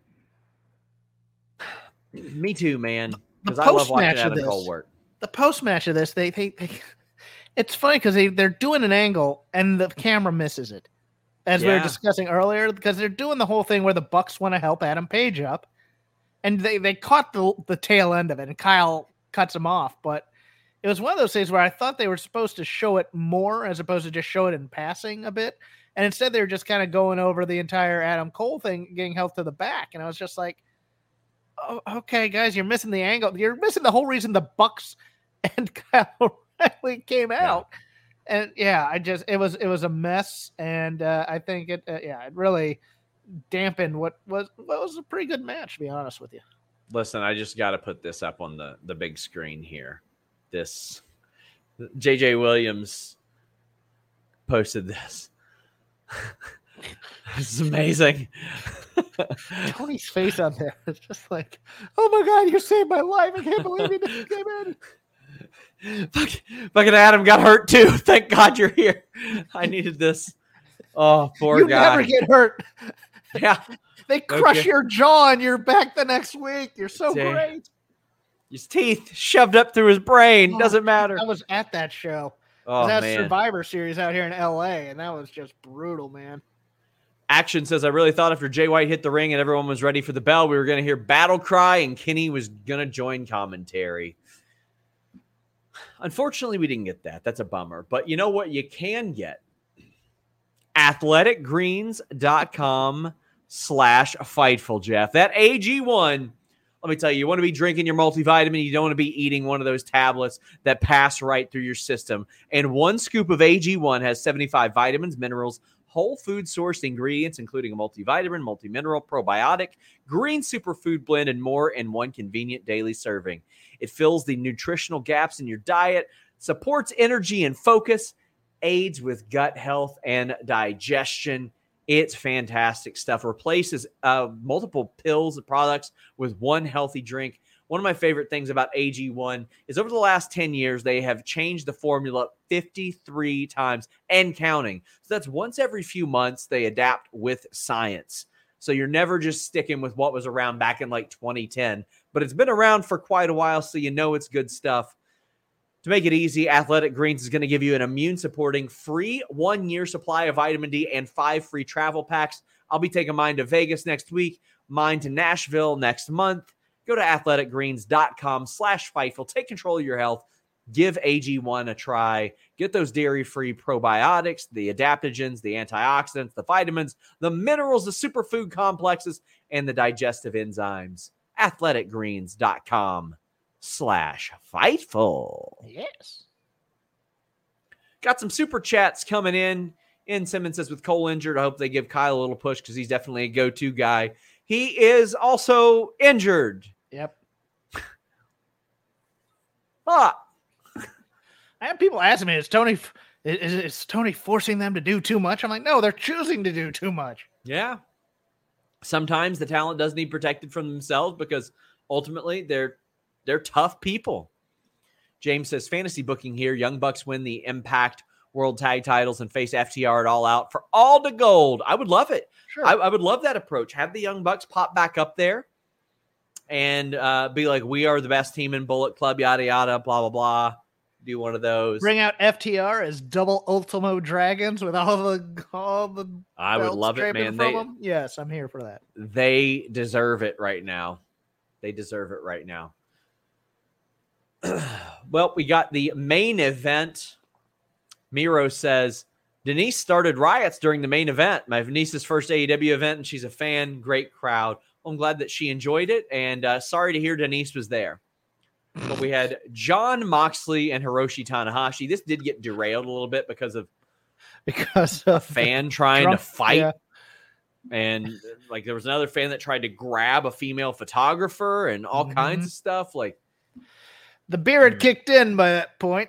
Me too, man. Because I love watching Adam Cole work. The post-match of this, they, they, they it's funny because they, they're doing an angle and the camera misses it. As yeah. we were discussing earlier, because they're doing the whole thing where the Bucks want to help Adam Page up, and they, they caught the the tail end of it, and Kyle cuts him off. But it was one of those things where I thought they were supposed to show it more as opposed to just show it in passing a bit, and instead they were just kind of going over the entire Adam Cole thing, getting help to the back, and I was just like, oh, okay, guys, you're missing the angle. You're missing the whole reason the Bucks and Kyle O'Reilly came out. Yeah. And yeah, I just, it was, it was a mess. And uh, I think it, uh, yeah, it really dampened what was, what was a pretty good match, to be honest with you. Listen, I just got to put this up on the, the big screen here. This J J Williams posted this. This is amazing. Tony's face on there. It's just like, oh my God, you saved my life. I can't believe you came in. Fucking Adam got hurt too. Thank God you're here. I needed this. Oh, poor you guy. You never get hurt. Yeah. They crush okay. your jaw and you're back the next week. You're so Dang. great. His teeth shoved up through his brain. Oh, Doesn't matter. I was at that show. Oh, that man. Survivor Series out here in L A, and that was just brutal, man. Action says, I really thought after Jay White hit the ring and everyone was ready for the bell, we were going to hear Battle Cry and Kenny was going to join commentary. Unfortunately, we didn't get that. That's a bummer. But you know what you can get? athleticgreens.com slash Fightful, Jeff. That A G one, let me tell you, you want to be drinking your multivitamin. You don't want to be eating one of those tablets that pass right through your system. And one scoop of A G one has seventy-five vitamins, minerals, whole food sourced ingredients, including a multivitamin, multimineral, probiotic, green superfood blend, and more in one convenient daily serving. It fills the nutritional gaps in your diet, supports energy and focus, aids with gut health and digestion. It's fantastic stuff. Replaces uh, multiple pills and products with one healthy drink. One of my favorite things about A G one is over the last ten years, they have changed the formula fifty-three times and counting. So that's once every few months they adapt with science. So you're never just sticking with what was around back in like twenty ten, but it's been around for quite a while, so you know it's good stuff. To make it easy, Athletic Greens is going to give you an immune-supporting free one-year supply of vitamin D and five free travel packs. I'll be taking mine to Vegas next week, mine to Nashville next month. Go to athleticgreens.com slash Fightful. Take control of your health. Give A G one a try. Get those dairy-free probiotics, the adaptogens, the antioxidants, the vitamins, the minerals, the superfood complexes, and the digestive enzymes. athleticgreens.com slash Fightful. Yes. Got some super chats coming in. In Simmons says, with Cole injured, I hope they give Kyle a little push because he's definitely a go-to guy. He is also injured. Yep. Ah. I have people asking me, is Tony is, is Tony forcing them to do too much? I'm like, no, they're choosing to do too much. Yeah. Sometimes the talent does need protected from themselves because ultimately they're they're tough people. James says, fantasy booking here. Young Bucks win the Impact World Tag Titles and face F T R at All Out for all the gold. I would love it. Sure. I, I would love that approach. Have the Young Bucks pop back up there and uh, be like, we are the best team in Bullet Club, yada, yada, blah, blah, blah. Do one of those. Bring out F T R as double Ultimo Dragons with all the all the. I would love it, man. They, them. Yes, I'm here for that. They deserve it right now. They deserve it right now. Well, we got the main event. Miro says, Denise started riots during the main event. My niece's first A E W event, and she's a fan. Great crowd. I'm glad that she enjoyed it, and uh, sorry to hear Denise was there. But we had Jon Moxley and Hiroshi Tanahashi. This did get derailed a little bit because of because a fan trying drunk, to fight. Yeah. And like there was another fan that tried to grab a female photographer and all mm-hmm. kinds of stuff. Like the beer had kicked in by that point.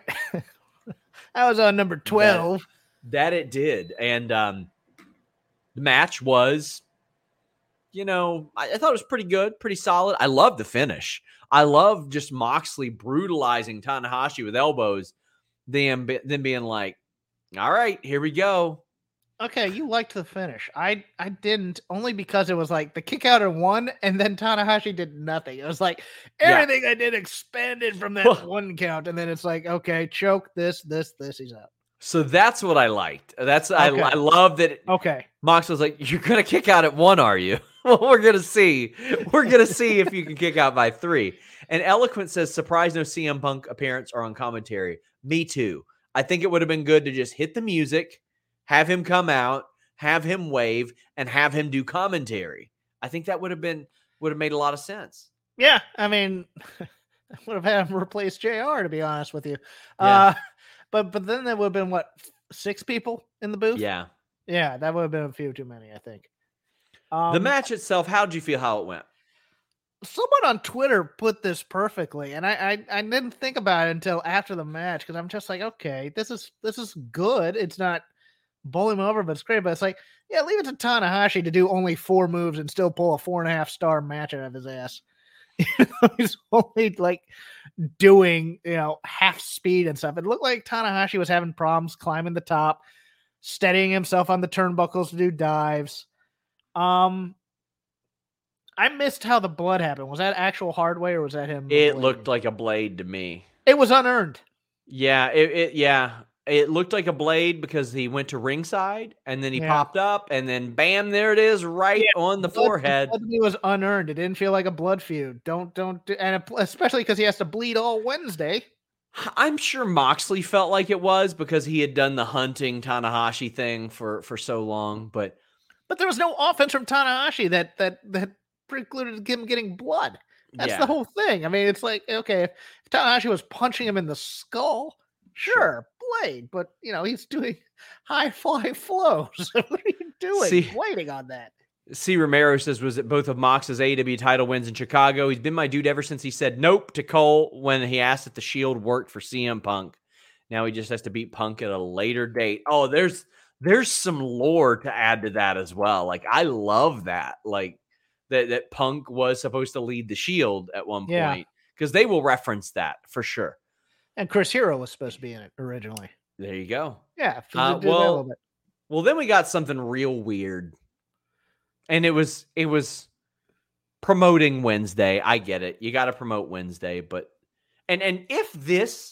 I was on number twelve. That, that it did. And um, the match was, you know, I, I thought it was pretty good, pretty solid. I love the finish. I love just Moxley brutalizing Tanahashi with elbows, then, then being like, all right, here we go. Okay, you liked the finish. I, I didn't, only because it was like the kick out and one, and then Tanahashi did nothing. It was like everything yeah. I did expanded from that one count, and then it's like, okay, choke, this, this, this, he's out. So that's what I liked. That's okay. I, I love that. It, okay, Mox was like, "You're gonna kick out at one, are you?" Well, we're gonna see. We're gonna see if you can kick out by three. And Eloquent says, "Surprise, no C M Punk appearance or on commentary." Me too. I think it would have been good to just hit the music, have him come out, have him wave, and have him do commentary. I think that would have been would have made a lot of sense. Yeah, I mean, I would have had him replace J R, to be honest with you. Yeah. Uh, But but then there would have been, what, six people in the booth? Yeah. Yeah, that would have been a few too many, I think. Um, the match itself, how did you feel how it went? Someone on Twitter put this perfectly, and I I, I didn't think about it until after the match, because I'm just like, okay, this is this is good. It's not bowling over, but it's great. But it's like, yeah, leave it to Tanahashi to do only four moves and still pull a four and a half star match out of his ass. He's only like doing, you know, half speed and stuff. It looked like Tanahashi was having problems climbing the top, steadying himself on the turnbuckles to do dives. Um, I missed how the blood happened. Was that actual hard way or was that him? It looked like a blade to me. It was unearned. Yeah, it, it yeah. It looked like a blade because he went to ringside and then he yeah. popped up and then bam, there it is right yeah, on the blood, forehead. It was unearned. It didn't feel like a blood feud. Don't, don't, do, and especially because he has to bleed all Wednesday. I'm sure Moxley felt like it was because he had done the hunting Tanahashi thing for, for so long, but but there was no offense from Tanahashi that that that precluded him getting blood. That's yeah. the whole thing. I mean, it's like, okay, if Tanahashi was punching him in the skull, sure, sure. Blade, but you know, he's doing high flying flows. What are you doing? See, waiting on that. C. Romero says, was it both of Mox's A E W title wins in Chicago? He's been my dude ever since he said nope to Cole when he asked if the Shield worked for C M Punk. Now he just has to beat Punk at a later date. Oh, there's there's some lore to add to that as well. Like, I love that. Like, that, that Punk was supposed to lead the Shield at one yeah. point. Because they will reference that for sure. And Chris Hero was supposed to be in it originally. There you go. Yeah. Uh, well, well, then we got something real weird. And it was it was promoting Wednesday. I get it. You got to promote Wednesday, but and and if this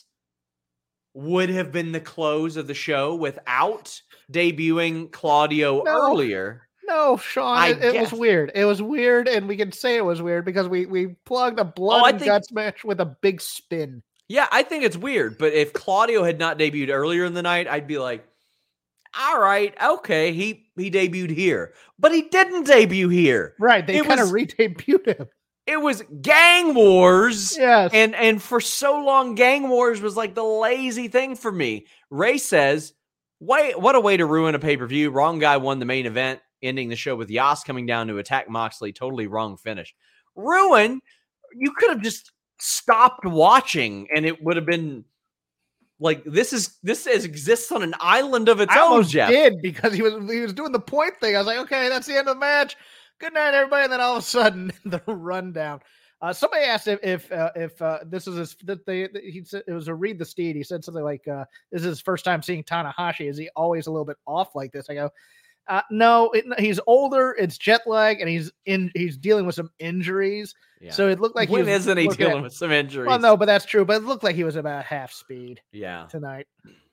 would have been the close of the show without debuting Claudio no, earlier. No, Sean, it, it was weird. It was weird, and we can say it was weird because we we plugged a blood oh, and think, guts match with a big spin. Yeah, I think it's weird, but if Claudio had not debuted earlier in the night, I'd be like, all right, okay, he he debuted here, but he didn't debut here. Right, they kind of re-debuted him. It was Gang Wars. Yes. And and for so long, Gang Wars was like the lazy thing for me. Ray says, wait, what a way to ruin a pay-per-view. Wrong guy won the main event, ending the show with Yas coming down to attack Moxley. Totally wrong finish. Ruin, you could have just stopped watching and it would have been like, this is this is exists on an island of its I own, almost Jeff. did because he was he was doing the point thing. I was like, okay, that's the end of the match. Good night, everybody. And then all of a sudden, the rundown. Uh, somebody asked if if uh, if uh, this is his that they he said it was a read the steed. He said something like, uh, "This is his first time seeing Tanahashi. Is he always a little bit off like this?" I go, uh, "No, it, he's older. It's jet lag, and he's in he's dealing with some injuries. Yeah. So it looked like when he was isn't he dealing at, with some injuries? Well, no, but that's true. But it looked like he was about half speed. Yeah, tonight.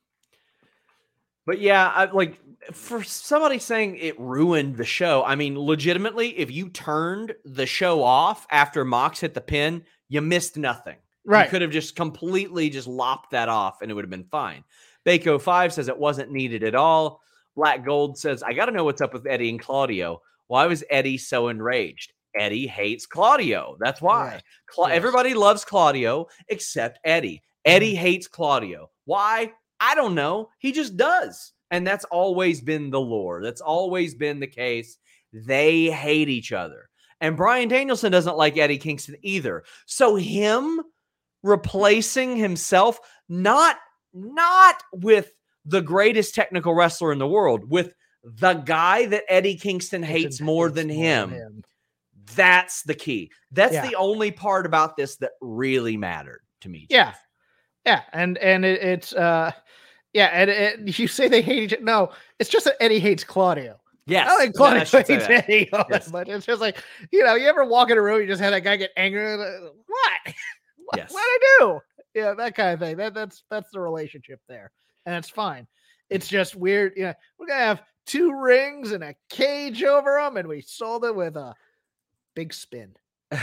But yeah, I, like for somebody saying it ruined the show, I mean, legitimately, if you turned the show off after Mox hit the pin, you missed nothing. Right. You could have just completely just lopped that off and it would have been fine. Bako five says it wasn't needed at all. Black Gold says, I got to know what's up with Eddie and Claudio. Why was Eddie so enraged? Eddie hates Claudio. That's why. Right. Cla- yes. Everybody loves Claudio except Eddie. Eddie hates Claudio. Why? I don't know. He just does. And that's always been the lore. That's always been the case. They hate each other. And Bryan Danielson doesn't like Eddie Kingston either. So him replacing himself, not, not with the greatest technical wrestler in the world, with the guy that Eddie Kingston hates more than him. him. That's the key. That's yeah. the only part about this that really mattered to me. Yeah. Jeff. Yeah. And, and it, it's, uh, yeah, and, and you say they hate each other. No, it's just that Eddie hates Claudio. Yes. I don't think Claudio no, hates Eddie all yes. that much. It's just like, you know, you ever walk in a room, you just have that guy get angry. Like, what? what? Yes. What did I do? Yeah, that kind of thing. That, that's that's the relationship there. And it's fine. It's just weird. You know, we're going to have two rings and a cage over them, and we sold it with a big spin.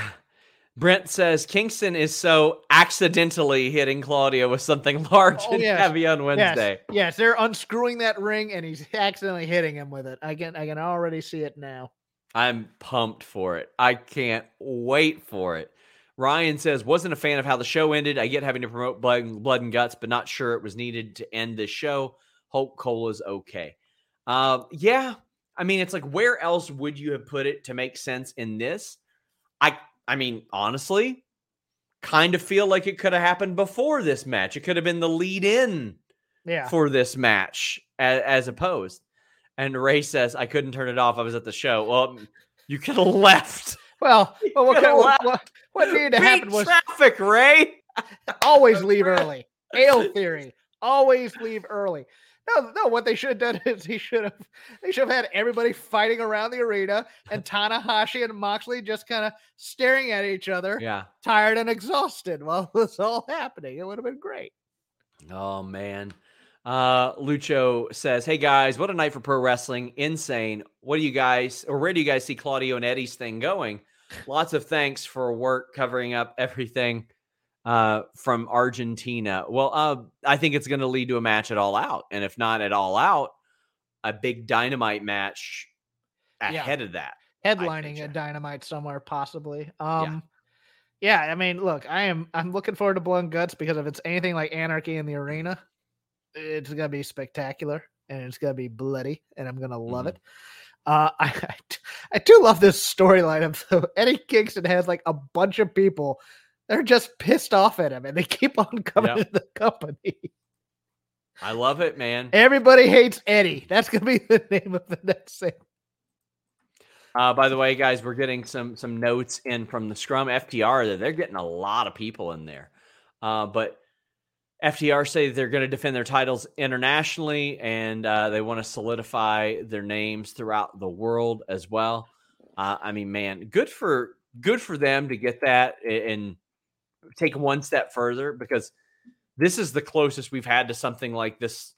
Brent says Kingston is so accidentally hitting Claudio with something large oh, and yes. heavy on Wednesday. Yes. yes, they're unscrewing that ring and he's accidentally hitting him with it. I can I can already see it now. I'm pumped for it. I can't wait for it. Ryan says, wasn't a fan of how the show ended. I get having to promote blood, blood and guts, but not sure it was needed to end this show. Hope Cola's okay. Uh, yeah, I mean, it's like, where else would you have put it to make sense in this? I I mean, honestly, kind of feel like it could have happened before this match. It could have been the lead in yeah. for this match as, as opposed. And Ray says, I couldn't turn it off. I was at the show. Well, you could have left. Well, well what, could, what, what, what needed to Beat happen was traffic, Ray. Always leave early. Ale theory. Always leave early. No, no. What they should have done is he should have they should have had everybody fighting around the arena and Tanahashi and Moxley just kind of staring at each other, yeah, tired and exhausted while it was all happening. It would have been great. Oh man. Uh, Lucho says, "Hey guys, what a night for pro wrestling! Insane. What do you guys, or where do you guys see Claudio and Eddie's thing going? Lots of thanks for work covering up everything." uh, from Argentina. Well, uh, I think it's going to lead to a match at All Out. And if not at All Out, a big Dynamite match ahead yeah. of that. Headlining a Dynamite somewhere, possibly. Um, yeah. yeah, I mean, look, I am I'm looking forward to Blood and Guts because if it's anything like Anarchy in the Arena, it's going to be spectacular and it's going to be bloody and I'm going to love mm-hmm. it. Uh, I, I, I do love this storyline of so Eddie Kingston has like a bunch of people. They're just pissed off at him and they keep on coming yep. to the company. I love it, man. Everybody hates Eddie. That's going to be the name of the next thing. Uh, by the way, guys, we're getting some some notes in from the Scrum F T R that they're getting a lot of people in there. Uh, but F T R say they're going to defend their titles internationally, and uh, they want to solidify their names throughout the world as well. Uh, I mean, man, good for good for them to get that and take one step further, because this is the closest we've had to something like this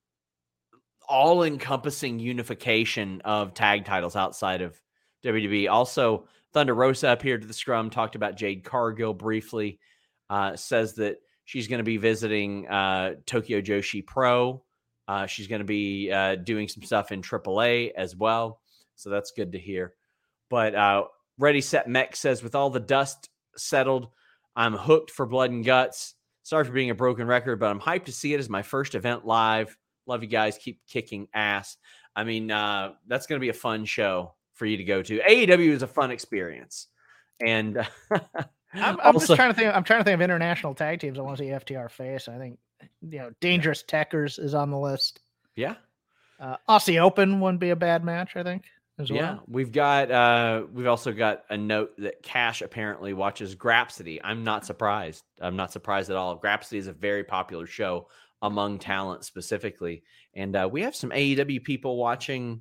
all-encompassing unification of tag titles outside of W W E. Also, Thunder Rosa appeared to the Scrum, talked about Jade Cargill briefly, uh, says that she's going to be visiting uh, Tokyo Joshi Pro. Uh, she's going to be uh, doing some stuff in triple A as well. So that's good to hear. But uh, Ready, Set, Mech says, with all the dust settled, I'm hooked for Blood and Guts. Sorry for being a broken record, but I'm hyped to see it as my first event live. Love you guys. Keep kicking ass. I mean, uh, that's going to be a fun show for you to go to. A E W is a fun experience. And uh, I'm, I'm also, just trying to think. I'm trying to think of international tag teams I want to see F T R face. I think, you know, Dangerous yeah. Techers is on the list. Yeah. Uh, Aussie Open wouldn't be a bad match, I think, as well. Yeah. We've got, uh, we've also got a note that Cash apparently watches Grapsody. I'm not surprised. I'm not surprised at all. Grapsody is a very popular show among talent specifically. And uh, we have some A E W people watching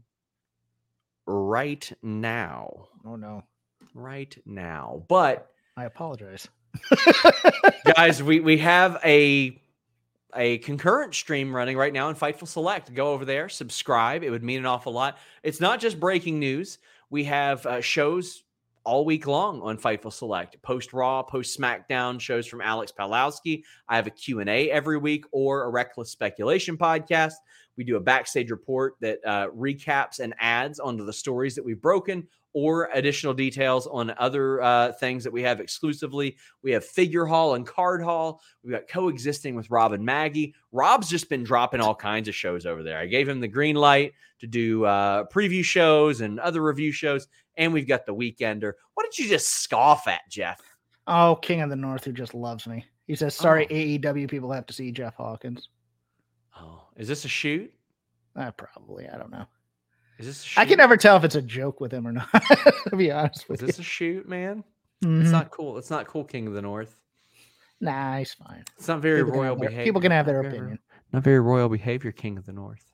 right now. Oh, no. Right now. But I apologize. Guys, we, we have a a concurrent stream running right now in Fightful Select. Go over there, subscribe. It would mean an awful lot. It's not just breaking news. We have uh, shows all week long on Fightful Select. Post Raw, post SmackDown shows from Alex Pawlowski. I have a Q and A every week, or a Reckless Speculation podcast. We do a backstage report that uh, recaps and adds onto the stories that we've broken, or additional details on other uh, things that we have exclusively. We have Figure Hall and Card Hall. We've got Coexisting with Rob and Maggie. Rob's just been dropping all kinds of shows over there. I gave him the green light to do uh, preview shows and other review shows. And we've got the Weekender. What did you just scoff at, Jeff? Oh, King of the North, who just loves me. He says, sorry, oh. A E W people have to see Jeff Hawkins. Oh, is this a shoot? Uh, probably. I don't know. Is this a shoot? I can never tell if it's a joke with him or not, to be honest with you. Is this a shoot, man? Mm-hmm. It's not cool. It's not cool, King of the North. Nah, he's fine. It's not very people royal their, behavior. People can have their not opinion. Very, not very royal behavior, King of the North.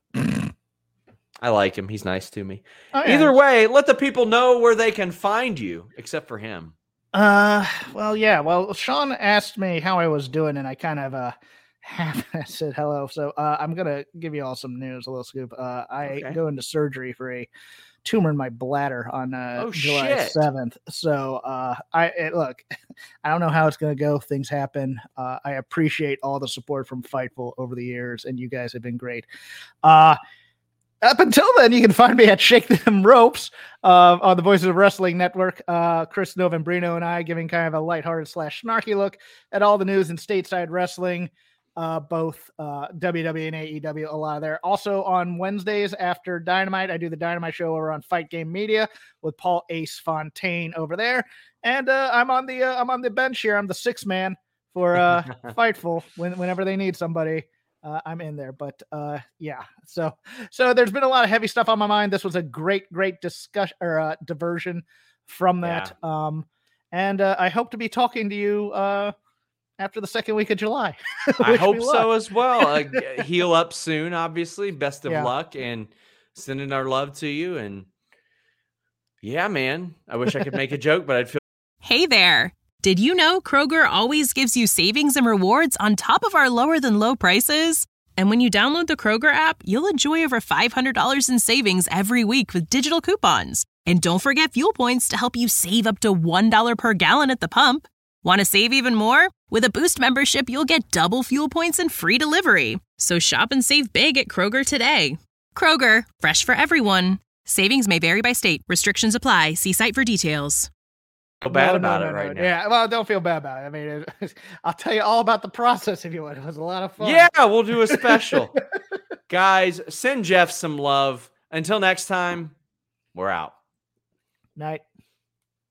I like him. He's nice to me. Oh, yeah. Either way, let the people know where they can find you, except for him. Uh, well, yeah. Well, Sean asked me how I was doing, and I kind of uh half said hello. So uh, I'm gonna give you all some news, a little scoop. Uh, I okay. go into surgery for a tumor in my bladder on uh, oh, July seventh. So uh, I it, look, I don't know how it's gonna go. Things happen. Uh, I appreciate all the support from Fightful over the years, and you guys have been great. Uh. Up until then, you can find me at Shake Them Ropes uh, on the Voices of Wrestling Network. Uh, Chris Novembrino and I giving kind of a lighthearted slash snarky look at all the news in stateside wrestling, uh, both uh, W W E and A E W, a lot of there. Also on Wednesdays after Dynamite, I do the Dynamite show over on Fight Game Media with Paul Ace Fontaine over there. And uh, I'm on the uh, I'm on the bench here. I'm the sixth man for uh, Fightful when, whenever they need somebody. Uh, I'm in there, but uh, yeah. So, so there's been a lot of heavy stuff on my mind. This was a great, great discussion or uh, diversion from that. Yeah. Um, and uh, I hope to be talking to you uh, after the second week of July. I hope so as well. Uh, heal up soon, obviously. Best of yeah. luck, and sending our love to you. And yeah, man, I wish I could make a joke, but I'd feel. Hey there. Did you know Kroger always gives you savings and rewards on top of our lower than low prices? And when you download the Kroger app, you'll enjoy over five hundred dollars in savings every week with digital coupons. And don't forget fuel points to help you save up to one dollar per gallon at the pump. Want to save even more? With a Boost membership, you'll get double fuel points and free delivery. So shop and save big at Kroger today. Kroger, fresh for everyone. Savings may vary by state. Restrictions apply. See site for details. Feel bad No, about no, it no, right no. now. Yeah, well, don't feel bad about it. I mean, it, I'll tell you all about the process if you want. It was a lot of fun. Yeah, we'll do a special. Guys, send Jeff some love. Until next time, we're out. Night.